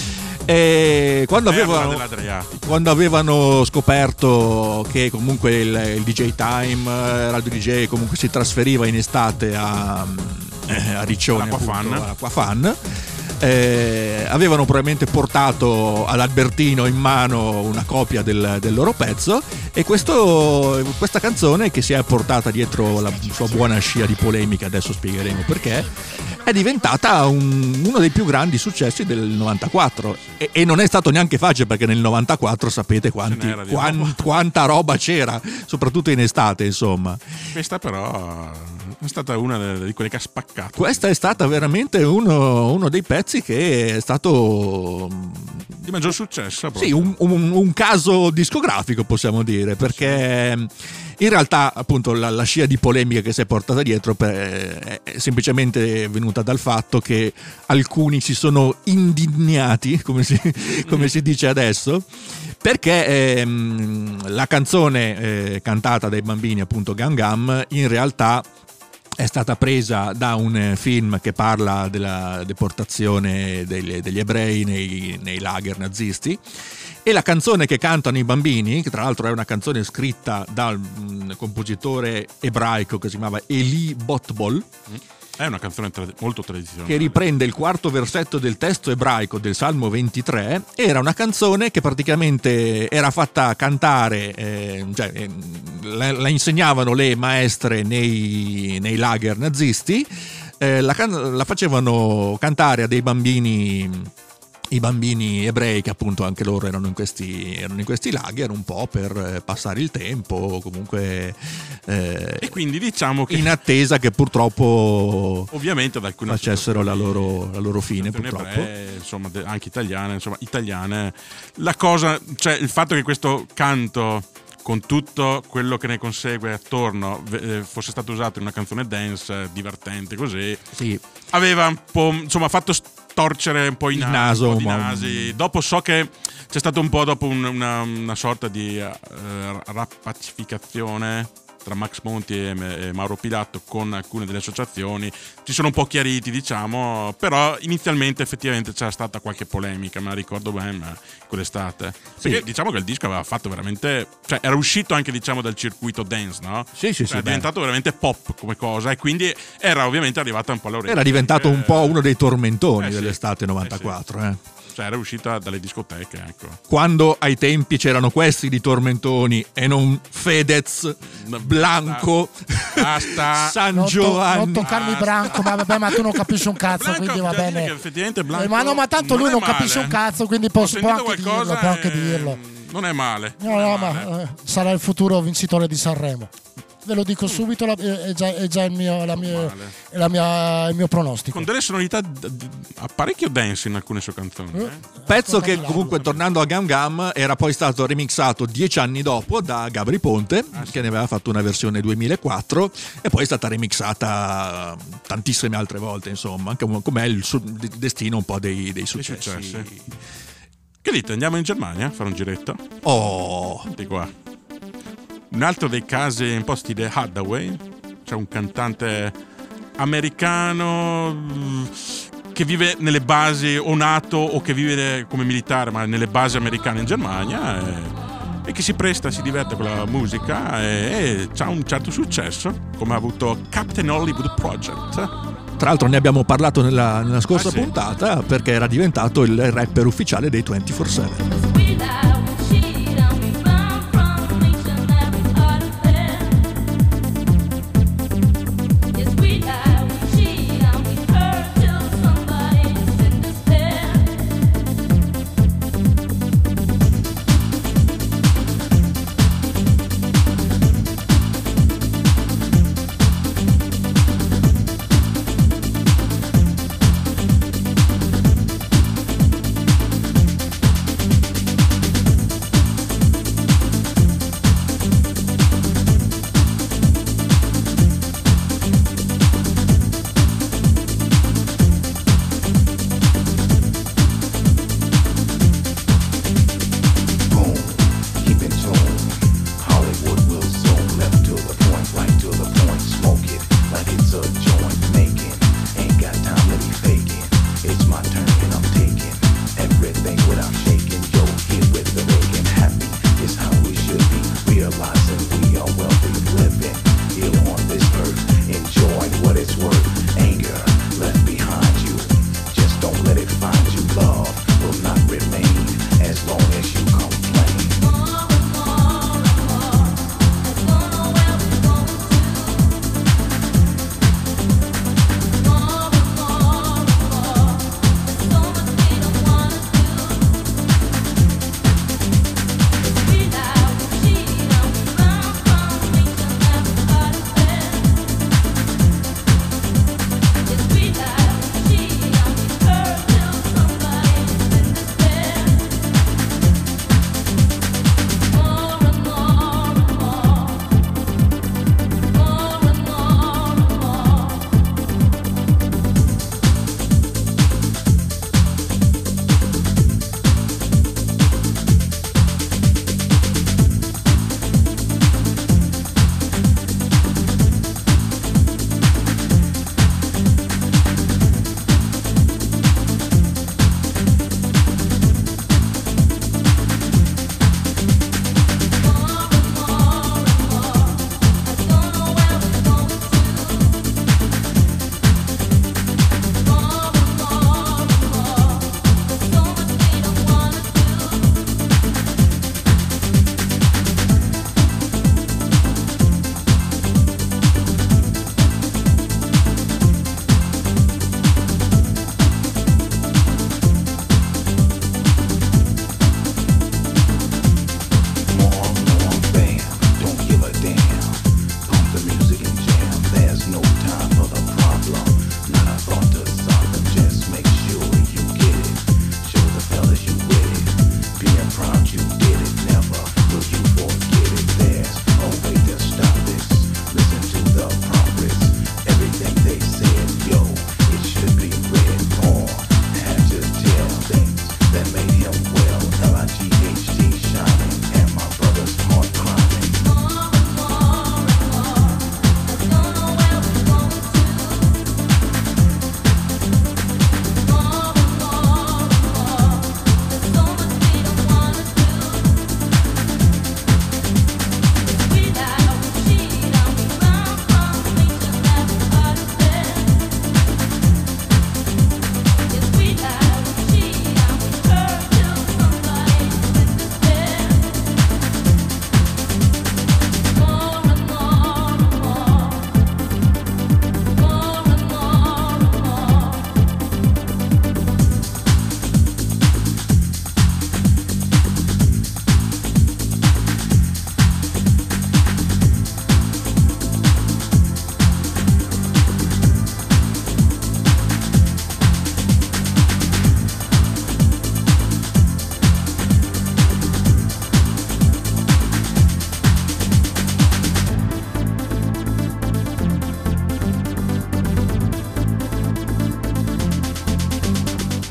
e quando avevano, quando avevano scoperto che comunque il, il D J Time, Radio D J, comunque si trasferiva in estate a, a Riccione, all'Acquafan, eh, avevano probabilmente portato all'Albertino in mano una copia del, del loro pezzo, e questo, questa canzone, che si è portata dietro la sua buona scia di polemica, adesso spiegheremo perché, è diventata un, uno dei più grandi successi del novantaquattro, e, e non è stato neanche facile, perché nel novantaquattro sapete quanti, quant, quanta roba c'era, soprattutto in estate, insomma. Questa però è stata una di quelle che ha spaccato. Questa è stata veramente uno, uno dei pezzi che è stato di maggior successo proprio. Sì, un, un, un caso discografico, possiamo dire, perché in realtà appunto la, la scia di polemica che si è portata dietro per, è semplicemente venuta dal fatto che alcuni si sono indignati, come si, come si dice adesso, perché ehm, la canzone eh, cantata dai bambini, appunto Gam Gam, in realtà è stata presa da un film che parla della deportazione degli, degli ebrei nei, nei lager nazisti, e la canzone che cantano i bambini, che tra l'altro è una canzone scritta dal um, compositore ebraico che si chiamava Eli Botbol, è una canzone tra- molto tradizionale, che riprende il quarto versetto del testo ebraico del Salmo ventitré. Era una canzone che praticamente era fatta cantare, eh, cioè eh, la, la insegnavano le maestre nei, nei lager nazisti, eh, la, can- la facevano cantare a dei bambini, i bambini ebrei, che appunto anche loro erano in questi, erano in questi lager, un po' per passare il tempo, comunque eh, e quindi diciamo che in attesa che purtroppo ovviamente ad alcune facessero la loro, la loro fine, purtroppo ebree, insomma, anche italiane, insomma italiane, la cosa, cioè il fatto che questo canto, con tutto quello che ne consegue attorno, fosse stato usato in una canzone dance divertente così, sì, aveva un po', insomma, fatto torcere un po' i il nasi, naso, un po' di ma... nasi. Dopo so che c'è stato un po' dopo un, una, una sorta di uh, rappacificazione tra Max Monti e, e Mauro Pilato con alcune delle associazioni, ci sono un po' chiariti, diciamo, però inizialmente effettivamente c'era stata qualche polemica, me la ricordo bene quell'estate, sì. Perché diciamo che il disco aveva fatto veramente, cioè era uscito anche, diciamo, dal circuito dance, no? Sì, sì, cioè, sì, è diventato beh. veramente pop come cosa, e quindi era ovviamente arrivata un po' all'orecchio. Era diventato un po' uno dei tormentoni eh, dell'estate sì. novantaquattro, eh, sì. eh. Cioè era uscita dalle discoteche, ecco. Quando ai tempi c'erano questi di tormentoni e non Fedez, Blanco, basta, San non Giovanni. To, non toccarmi Branco, ma vabbè, ma tu non capisci un cazzo, Blanco, quindi va bene. Effettivamente Blanco eh, ma no, ma tanto non lui non male. capisce un cazzo, quindi può, può anche qualcosa, dirlo, può anche eh, dirlo. Non è male. No, no, ma eh, sarà il futuro vincitore di Sanremo. Ve lo dico subito, la, è già, è già il, mio, la mia, è la mia, il mio pronostico. Con delle sonorità d- d- a parecchio dance in alcune sue canzoni. Eh? Pezzo che comunque, tornando a Gam Gam, era poi stato remixato dieci anni dopo da Gabri Ponte, ah, sì. che ne aveva fatto una versione duemilaquattro, e poi è stata remixata tantissime altre volte, insomma, anche come è il su- destino un po' dei, dei successi. successi. Che dite, andiamo in Germania a fare un giretto? Oh! Di qua. Un altro dei casi un po' stile Hathaway, c'è un cantante americano che vive nelle basi, o nato o che vive come militare, ma nelle basi americane in Germania, e, e che si presta, si diverte con la musica e, e ha un certo successo, come ha avuto Captain Hollywood Project. Tra l'altro ne abbiamo parlato nella, nella scorsa ah, sì. puntata, perché era diventato il rapper ufficiale dei ventiquattro sette.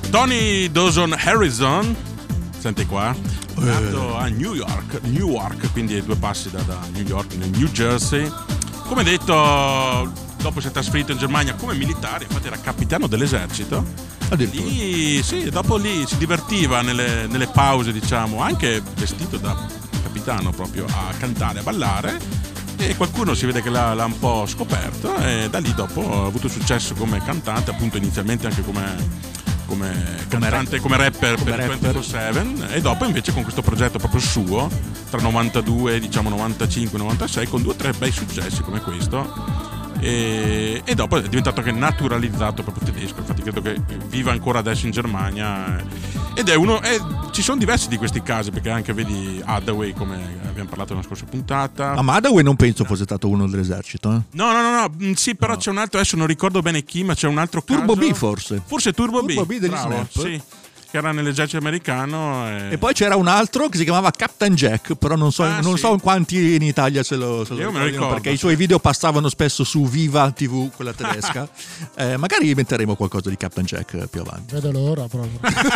Tony Dawson Harrison, senti qua, nato a New York, Newark, quindi due passi da, da New York, nel New Jersey. Come detto, dopo si è trasferito in Germania come militare, infatti era capitano dell'esercito. Lì, sì, dopo lì si divertiva nelle, nelle pause, diciamo, anche vestito da capitano proprio a cantare, a ballare, e qualcuno si vede che l'ha, l'ha un po' scoperto, e da lì dopo ha avuto successo come cantante, appunto inizialmente anche come come cantante, come rapper come per rapper. ventiquattro sette, e dopo invece con questo progetto proprio suo tra novantadue, diciamo novantacinque novantasei, con due o tre bei successi come questo, e, e dopo è diventato anche naturalizzato proprio tedesco, infatti credo che viva ancora adesso in Germania, ed è uno è, ci sono diversi di questi casi, perché anche vedi Hathaway, come abbiamo parlato nella scorsa puntata. Ah, ma Hathaway non penso fosse stato uno dell'esercito, eh? No, no, no, no, mm, sì, però c'è un altro, adesso non ricordo bene chi, ma c'è un altro Turbo caso. B forse. Forse Turbo, Turbo B, B, degli bravo, Snap. sì, che era nell'esercito americano. E, E poi c'era un altro che si chiamava Captain Jack, però non so, Ah, non sì. so in quanti in Italia se lo, se lo Io me lo ricordino, ricordo, perché i sì. suoi video passavano spesso su Viva tivù, quella tedesca. eh, magari inventeremo qualcosa di Captain Jack più avanti. Vedo l'ora proprio.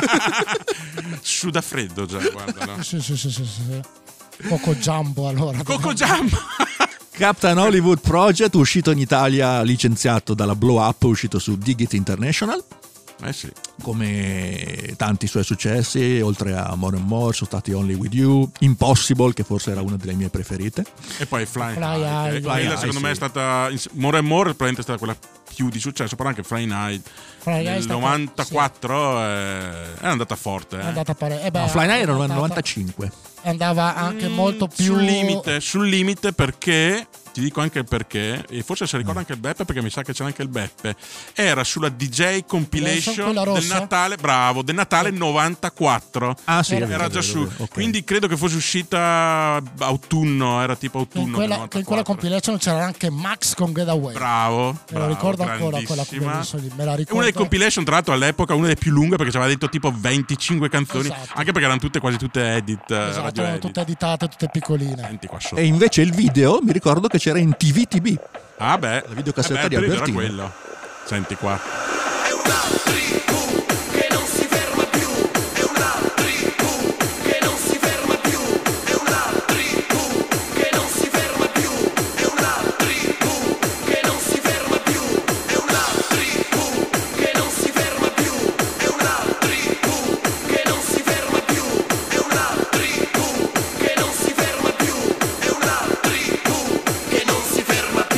Suda freddo già, guarda, no? Sì, sì, sì, sì, sì. Coco Jumbo allora. Coco Jumbo! Captain Hollywood Project, uscito in Italia, licenziato dalla Blow Up, uscito su Digit International. Eh sì. Come tanti suoi successi, oltre a More and More, sono stati Only With You, Impossible, che forse era una delle mie preferite. E poi Fly, Fly High, High, che Fly quella High, secondo sì. me è stata More and More, probabilmente è stata quella più di successo, però anche Flying High Fly High è nel stata- novantaquattro è, è andata forte, È eh. andata a pare- eh beh, No, Fly Night era è nel andata- novantacinque. Andava anche molto più sul limite, sul limite, perché ti dico anche il perché, e forse se ricorda anche il Beppe, perché mi sa che c'era anche il Beppe, era sulla D J compilation quella rossa? del Natale, bravo, del Natale novantaquattro. Ah sì, era, è vero, già è su, vero, ok. quindi credo che fosse uscita autunno, era tipo che in autunno quella, del che in quella novantaquattro. compilation c'era anche Max con Getaway. Bravo, Me bravo, lo ricordo ancora quella grandissima. compilation lì, me la È ricordo. una delle compilation, tra l'altro, all'epoca una delle più lunghe, perché ci aveva detto tipo venticinque canzoni, Esatto. anche perché erano tutte quasi tutte edit, eh, Esatto, radio erano edit. tutte editate, tutte piccoline. Senti qua sotto. E invece il video mi ricordo che c'era in T V T B. Ah beh, La videocassetta eh beh, di il periodo Albertino. era quello. Senti qua. È una tribù che non si ferma più, è una tribù che non si ferma più, è una tribù che non si ferma più, è una tribù che non si ferma più, è una tribù che non si ferma più, è una tribù che non si ferma più, è una tribù che non si ferma più, è una tribù che non si ferma più.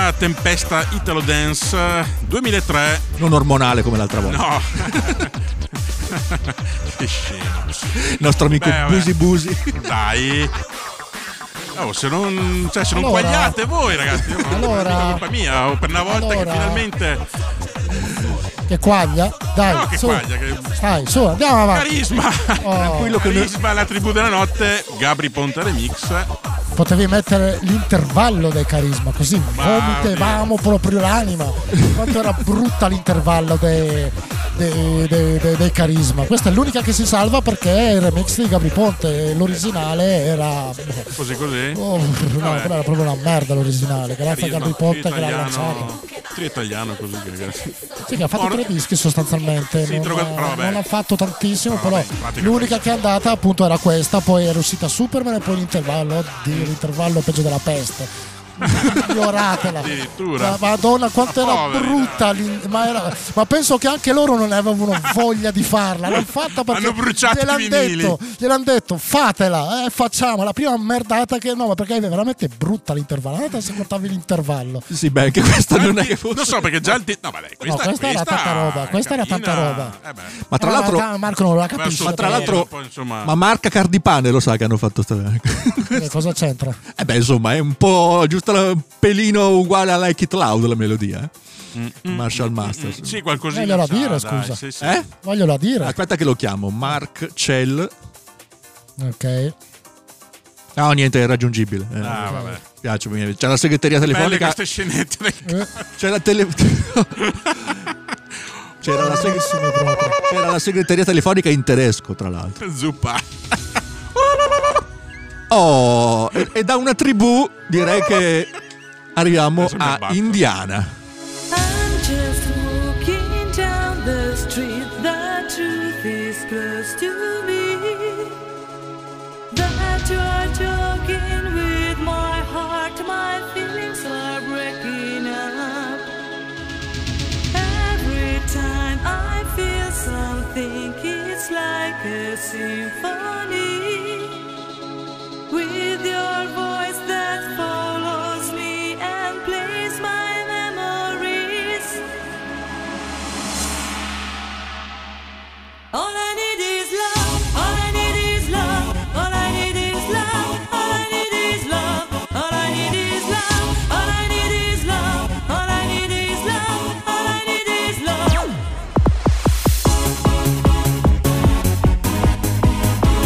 prima tempesta Italo Dance duemilatré. Non ormonale come l'altra volta. No. Che scemo. Il nostro amico Beh, Busi Busi. Dai. Oh, se non, cioè, se non Allora. quagliate voi, ragazzi. Io non- Allora. non è colpa mia. O per una volta Allora. che finalmente. Che quaglia? Dai, No, che su. quaglia, che- Dai, su, andiamo avanti. Carisma. Oh. Tranquillo che Carisma, la tribù della notte. Gabri Ponte Remix. Potevi mettere l'intervallo del carisma, così vomitevamo proprio l'anima. Quanto era brutta l'intervallo dei, dei, dei, dei, dei carisma. Questa è l'unica che si salva perché è il remix di Gabri Ponte. L'originale era. Così così. Oh, no, Vabbè. quella era proprio una merda l'originale. Grazie a Carisma, Gabri Ponte che l'ha italiano- lanciato. Trio italiano così che Sì, che ha fatto tre dischi sostanzialmente. Sì, non, droga- però vabbè. non ha fatto tantissimo, però infatti l'unica che è andata appunto era questa. Poi è uscita Superman e poi l'intervallo. Oddio, l'intervallo è peggio della peste. Ignoratela. Addirittura. Ma Madonna, quanto Ma era poveri, brutta. l'in- Ma, era- ma penso che anche loro non ne avevano voglia di farla. L'hanno fatta perché Hanno bruciato i gliel'han vinili. detto, gliel'han detto, fatela, eh, facciamo. La prima merdata che no, ma perché è veramente brutta l'intervallata se contavi l'intervallo. Sì, beh, anche questa non è che fosse. Non so perché già il ti- no, vabbè, questa, No, questa era tanta roba, questa era tanta roba. Eh beh. Ma tra Eh, l'altro, ma Marco non la capisce. ma tra l'altro, poi, insomma- ma marca Cardipane lo sa che hanno fatto sta. Eh, cosa c'entra? Eh beh, insomma, è un po' giusto un pelino uguale a Like It Loud la melodia. Eh? Marshall Masters. Sì, qualcosina. Vogliola sa, dire, dai, scusa. sì, sì. Eh? Vogliola dire. Aspetta che lo chiamo. Mark Cell. Ok. No, niente, è irraggiungibile. Eh, Ah, vabbè. Piace, mi- c'è la segreteria Belle telefonica. queste scenette del C'è la tele... C'era la, seg- c'era la segreteria telefonica in tedesco, tra l'altro. Zuppa. Oh, e, e da una tribù direi che arriviamo a Indiana. I'm just walking down the street. The truth is close to me. That you're joking with my heart. My feelings are breaking up. Every time I feel something, it's like a symphony. With your voice that follows me and plays my memories. All I need is love, all I need is love, all I need is love, all I need is love, all I need is love, all I need is love, all I need is love, all I need is love.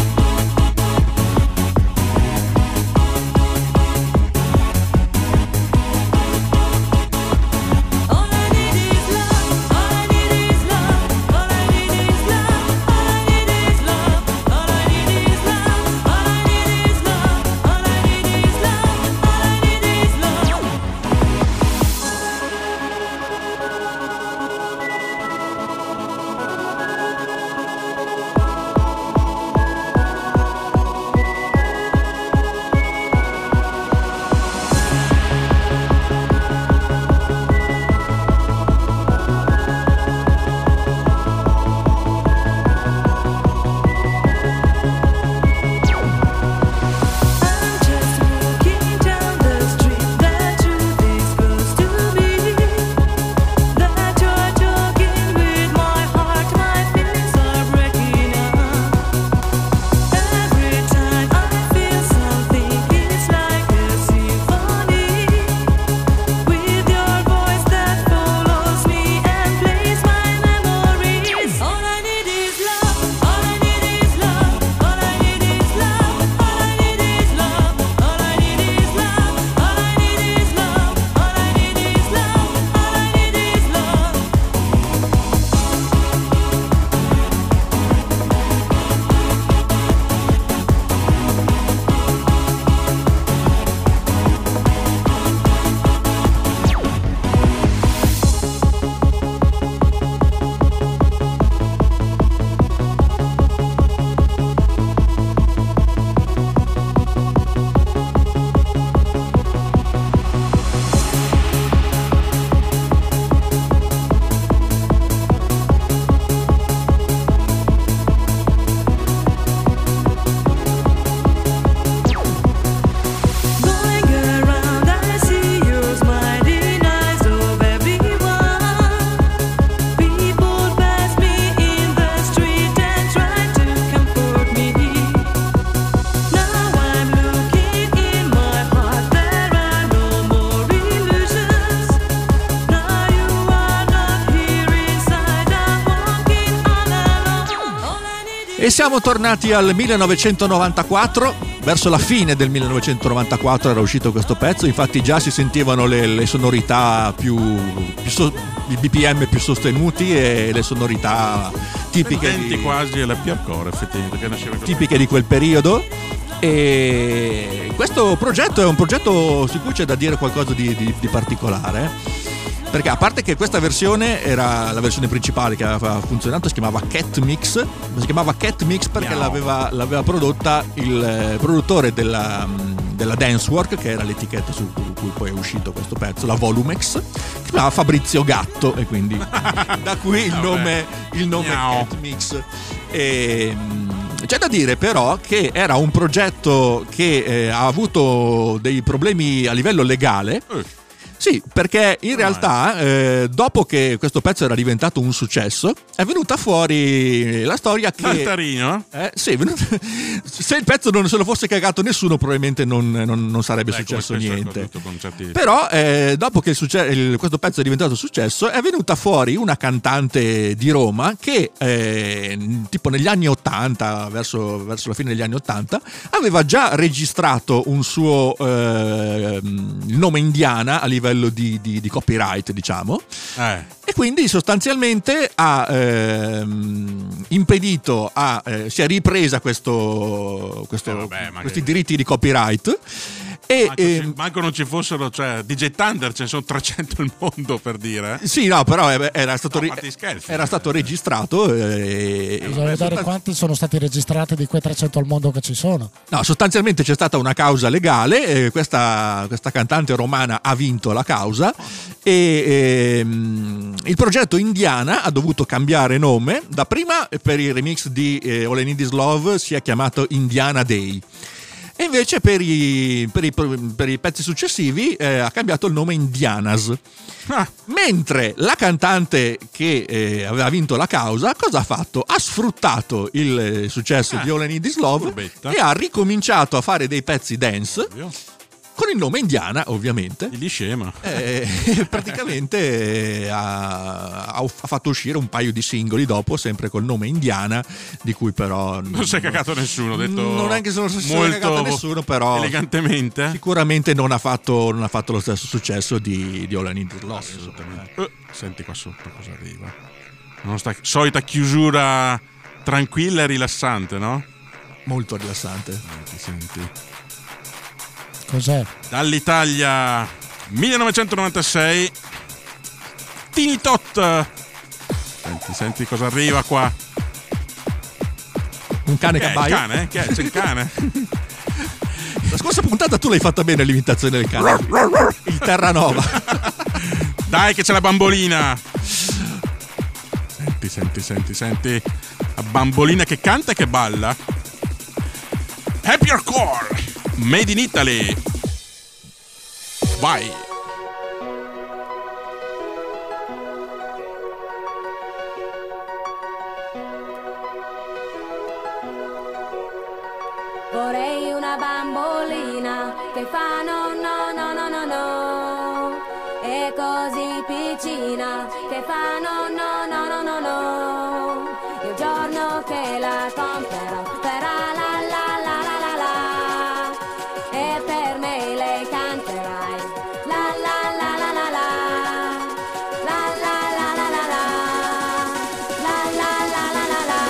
E siamo tornati al millenovecentonovantaquattro, verso la fine del millenovecentonovantaquattro era uscito questo pezzo, infatti già si sentivano le, le sonorità più, più so, i B P M più sostenuti e le sonorità tipiche di, quasi alla Piarcore, effettivamente, che nasceva in tipiche di quel periodo. E questo progetto è un progetto su cui c'è da dire qualcosa di, di, di particolare, perché a parte che questa versione era la versione principale che aveva funzionato, si chiamava Cat Mix, si chiamava Cat Mix perché l'aveva, l'aveva prodotta il produttore della, della Dancework, che era l'etichetta su cui poi è uscito questo pezzo, la Volumex, che si chiamava Fabrizio Gatto, e quindi da qui il nome, il nome Cat Mix. E c'è da dire però che era un progetto che eh, ha avuto dei problemi a livello legale. Sì, perché in realtà eh, dopo che questo pezzo era diventato un successo è venuta fuori la storia che Altarino? Eh, sì, è venuta, se il pezzo non se lo fosse cagato nessuno probabilmente non, non, non sarebbe Beh, successo niente. Però eh, dopo che il succe- il, questo pezzo è diventato successo è venuta fuori una cantante di Roma che eh, tipo negli anni ottanta, verso, verso la fine degli anni ottanta, aveva già registrato un suo eh, il nome Indiana a livello Di, di, di copyright, diciamo, eh. e quindi sostanzialmente ha ehm, impedito, a, eh, si è ripresa questo, questo, oh, vabbè, questi diritti di copyright. E, manco, ehm, ci, manco non ci fossero, cioè D J Thunder ce ne sono trecento al mondo, per dire. Sì, no, però era stato, no, ri- scherzi, era stato registrato. E, bisogna vedere sostan- quanti sono stati registrati di quei trecento al mondo che ci sono. No, sostanzialmente c'è stata una causa legale, e questa, questa cantante romana ha vinto la causa e ehm, il progetto Indiana ha dovuto cambiare nome. Da prima per il remix di eh, All I Need Is Love si è chiamato Indiana Day. E invece per i, per i, per i pezzi successivi eh, ha cambiato il nome Indianas. Ah. Mentre la cantante che eh, aveva vinto la causa, cosa ha fatto? Ha sfruttato il successo ah. di All I Need Is Love Furbetta. E ha ricominciato a fare dei pezzi dance. Ovvio. Con il nome Indiana, ovviamente. Il scema. Eh, praticamente eh, ha, ha fatto uscire un paio di singoli dopo, sempre col nome Indiana, di cui però non si è cagato nessuno. Ho detto non è che non si è cagato nessuno, però elegantemente sicuramente non ha fatto, non ha fatto lo stesso successo di, di All I Need Is Love. Assolutamente. Eh, senti qua sotto cosa arriva. Non sta, solita chiusura tranquilla e rilassante, no? Molto rilassante. Senti, senti. Cos'è? Dall'Italia millenovecentonovantasei, Tini Tot. Senti, senti cosa arriva qua. Un cane che abbaia. Il cane? Che è? C'è il cane? La scorsa puntata tu l'hai fatta bene l'imitazione del cane. Il Terranova. Dai che c'è la bambolina. Senti, senti, senti, senti. La bambolina che canta e che balla. Happier Core. Made in Italy. Vai. Vorrei una bambolina che fa no no no no no no. E così piccina che fa no no no no no no. Il giorno che la comprerò farà la la la la la la. E per me lei canterai la la la la la la. La la la la la la. La la la la la la.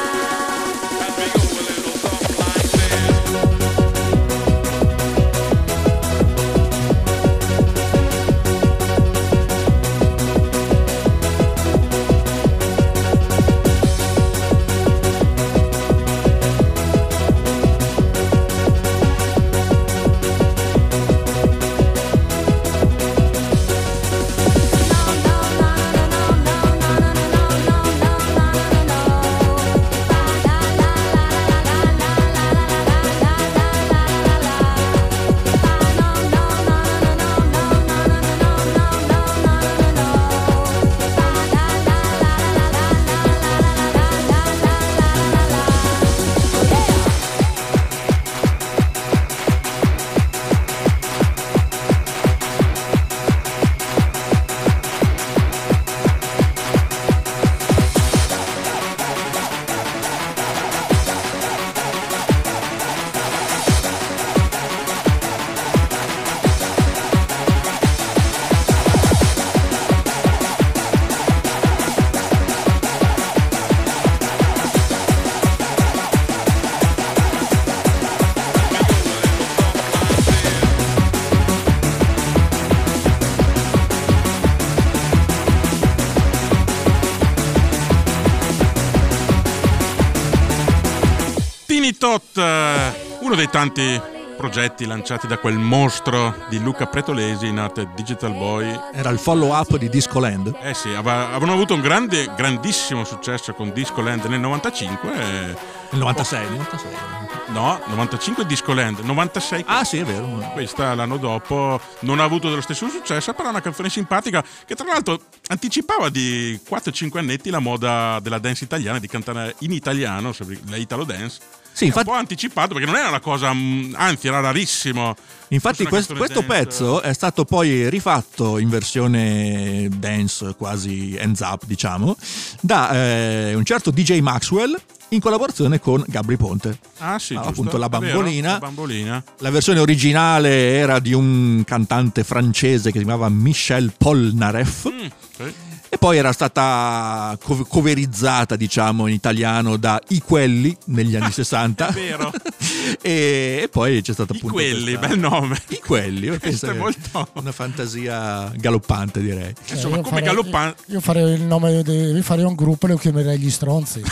Tot, uno dei tanti progetti lanciati da quel mostro di Luca Pretolesi in arte Digital Boy. Era il follow up di Discoland. Eh sì, avevano avuto un grande, grandissimo successo con Discoland nel novantacinque. E... Nel novantasei, novantasei. No, novantacinque Discoland, novantasei. Ah sì, è vero. Questa l'anno dopo non ha avuto dello stesso successo, però è una canzone simpatica che tra l'altro anticipava di quattro cinque annetti la moda della dance italiana, di cantare in italiano, la Italo Dance. Sì, infatti, un po' anticipato perché non era una cosa, anzi era rarissimo. Infatti questo, questo pezzo è stato poi rifatto in versione dance, quasi hands up diciamo, da eh, un certo D J Maxwell in collaborazione con Gabry Ponte. Ah sì, ah, giusto, appunto la bambolina. Vero, la bambolina. La versione originale era di un cantante francese che si chiamava Michel Polnareff. Mm, sì. E poi era stata coverizzata, diciamo, in italiano da I Quelli negli anni sessanta. È vero. e, e poi c'è stata appunto I Quelli, questa... bel nome. I Quelli, è molto... una fantasia galoppante, direi. Eh, Insomma, io come farei, galoppante. Io farei il nome di, io farei un gruppo e lo chiamerei Gli Stronzi.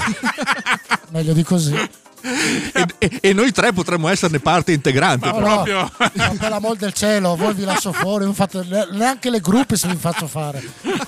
Meglio di così. E, e, e noi tre potremmo esserne parte integrante. Ma proprio. No, no, per l'amor del cielo, voi vi lascio fuori, non fate neanche le gruppi se vi faccio fare.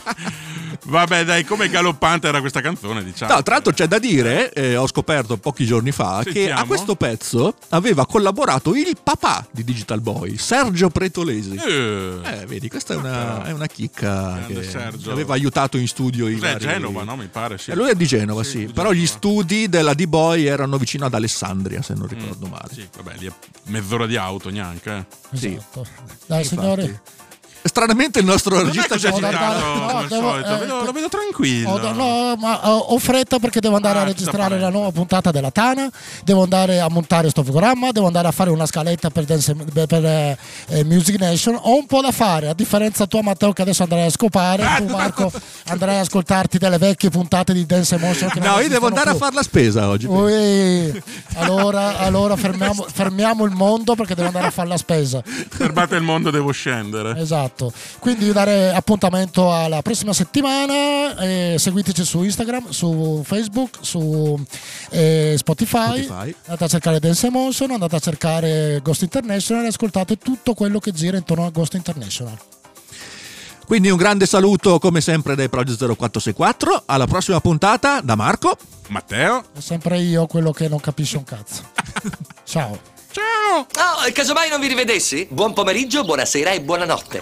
Vabbè, dai, come galoppante era questa canzone, diciamo. No, tra l'altro c'è da dire, eh, ho scoperto pochi giorni fa, Sentiamo. che a questo pezzo aveva collaborato il papà di Digital Boy, Sergio Pretolesi. Eh, eh vedi, questa è una, è una chicca che Sergio. aveva aiutato in studio i Cos'è, vari... Genova, no? Mi pare, sì. E lui è di Genova, sì, sì di però Genova. Gli studi della D-Boy erano vicino ad Alessandria, se non ricordo mm, male. Sì, vabbè, lì è mezz'ora di auto, neanche. Esatto. Sì. Dai, Infatti. signori. Stranamente il nostro Non regista è così c'è agitato, no, come al devo, solito. eh, Vedo- lo vedo tranquillo. Ho, no, ma ho, ho fretta perché devo andare Ah, a registrare la nuova puntata della Tana, devo andare a montare sto programma, devo andare a fare una scaletta per, dance, per eh, eh, Music Nation. Ho un po' da fare, a differenza tua Matteo che adesso andrai a scopare, tu Marco andrai ad ascoltarti delle vecchie puntate di Dance Emotion che non No, io devo andare più. a fare la spesa oggi. Ui, allora, allora fermiamo, fermiamo il mondo perché devo andare a fare la spesa. Fermate il mondo, devo scendere. Esatto, quindi io darei appuntamento alla prossima settimana, eh, seguiteci su Instagram, su Facebook, su eh, Spotify. Spotify. Andate a cercare Dance Emotion, andate a cercare Ghost International e ascoltate tutto quello che gira intorno a Ghost International. Quindi un grande saluto come sempre dai Project zero quattro sei quattro, alla prossima puntata da Marco, Matteo, è sempre io quello che non capisce un cazzo. Ciao. Ciao! Oh, casomai non vi rivedessi? Buon pomeriggio, buonasera e buonanotte.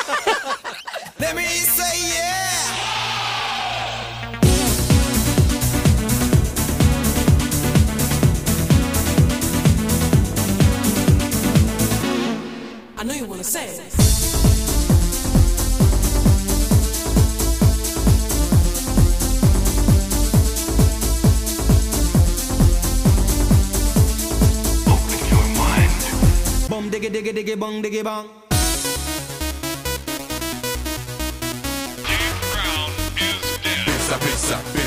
Let me say yeah. I know you wanna say it. Bum diggy diggy diggy bong diggy bong. Pizza, pizza, pizza.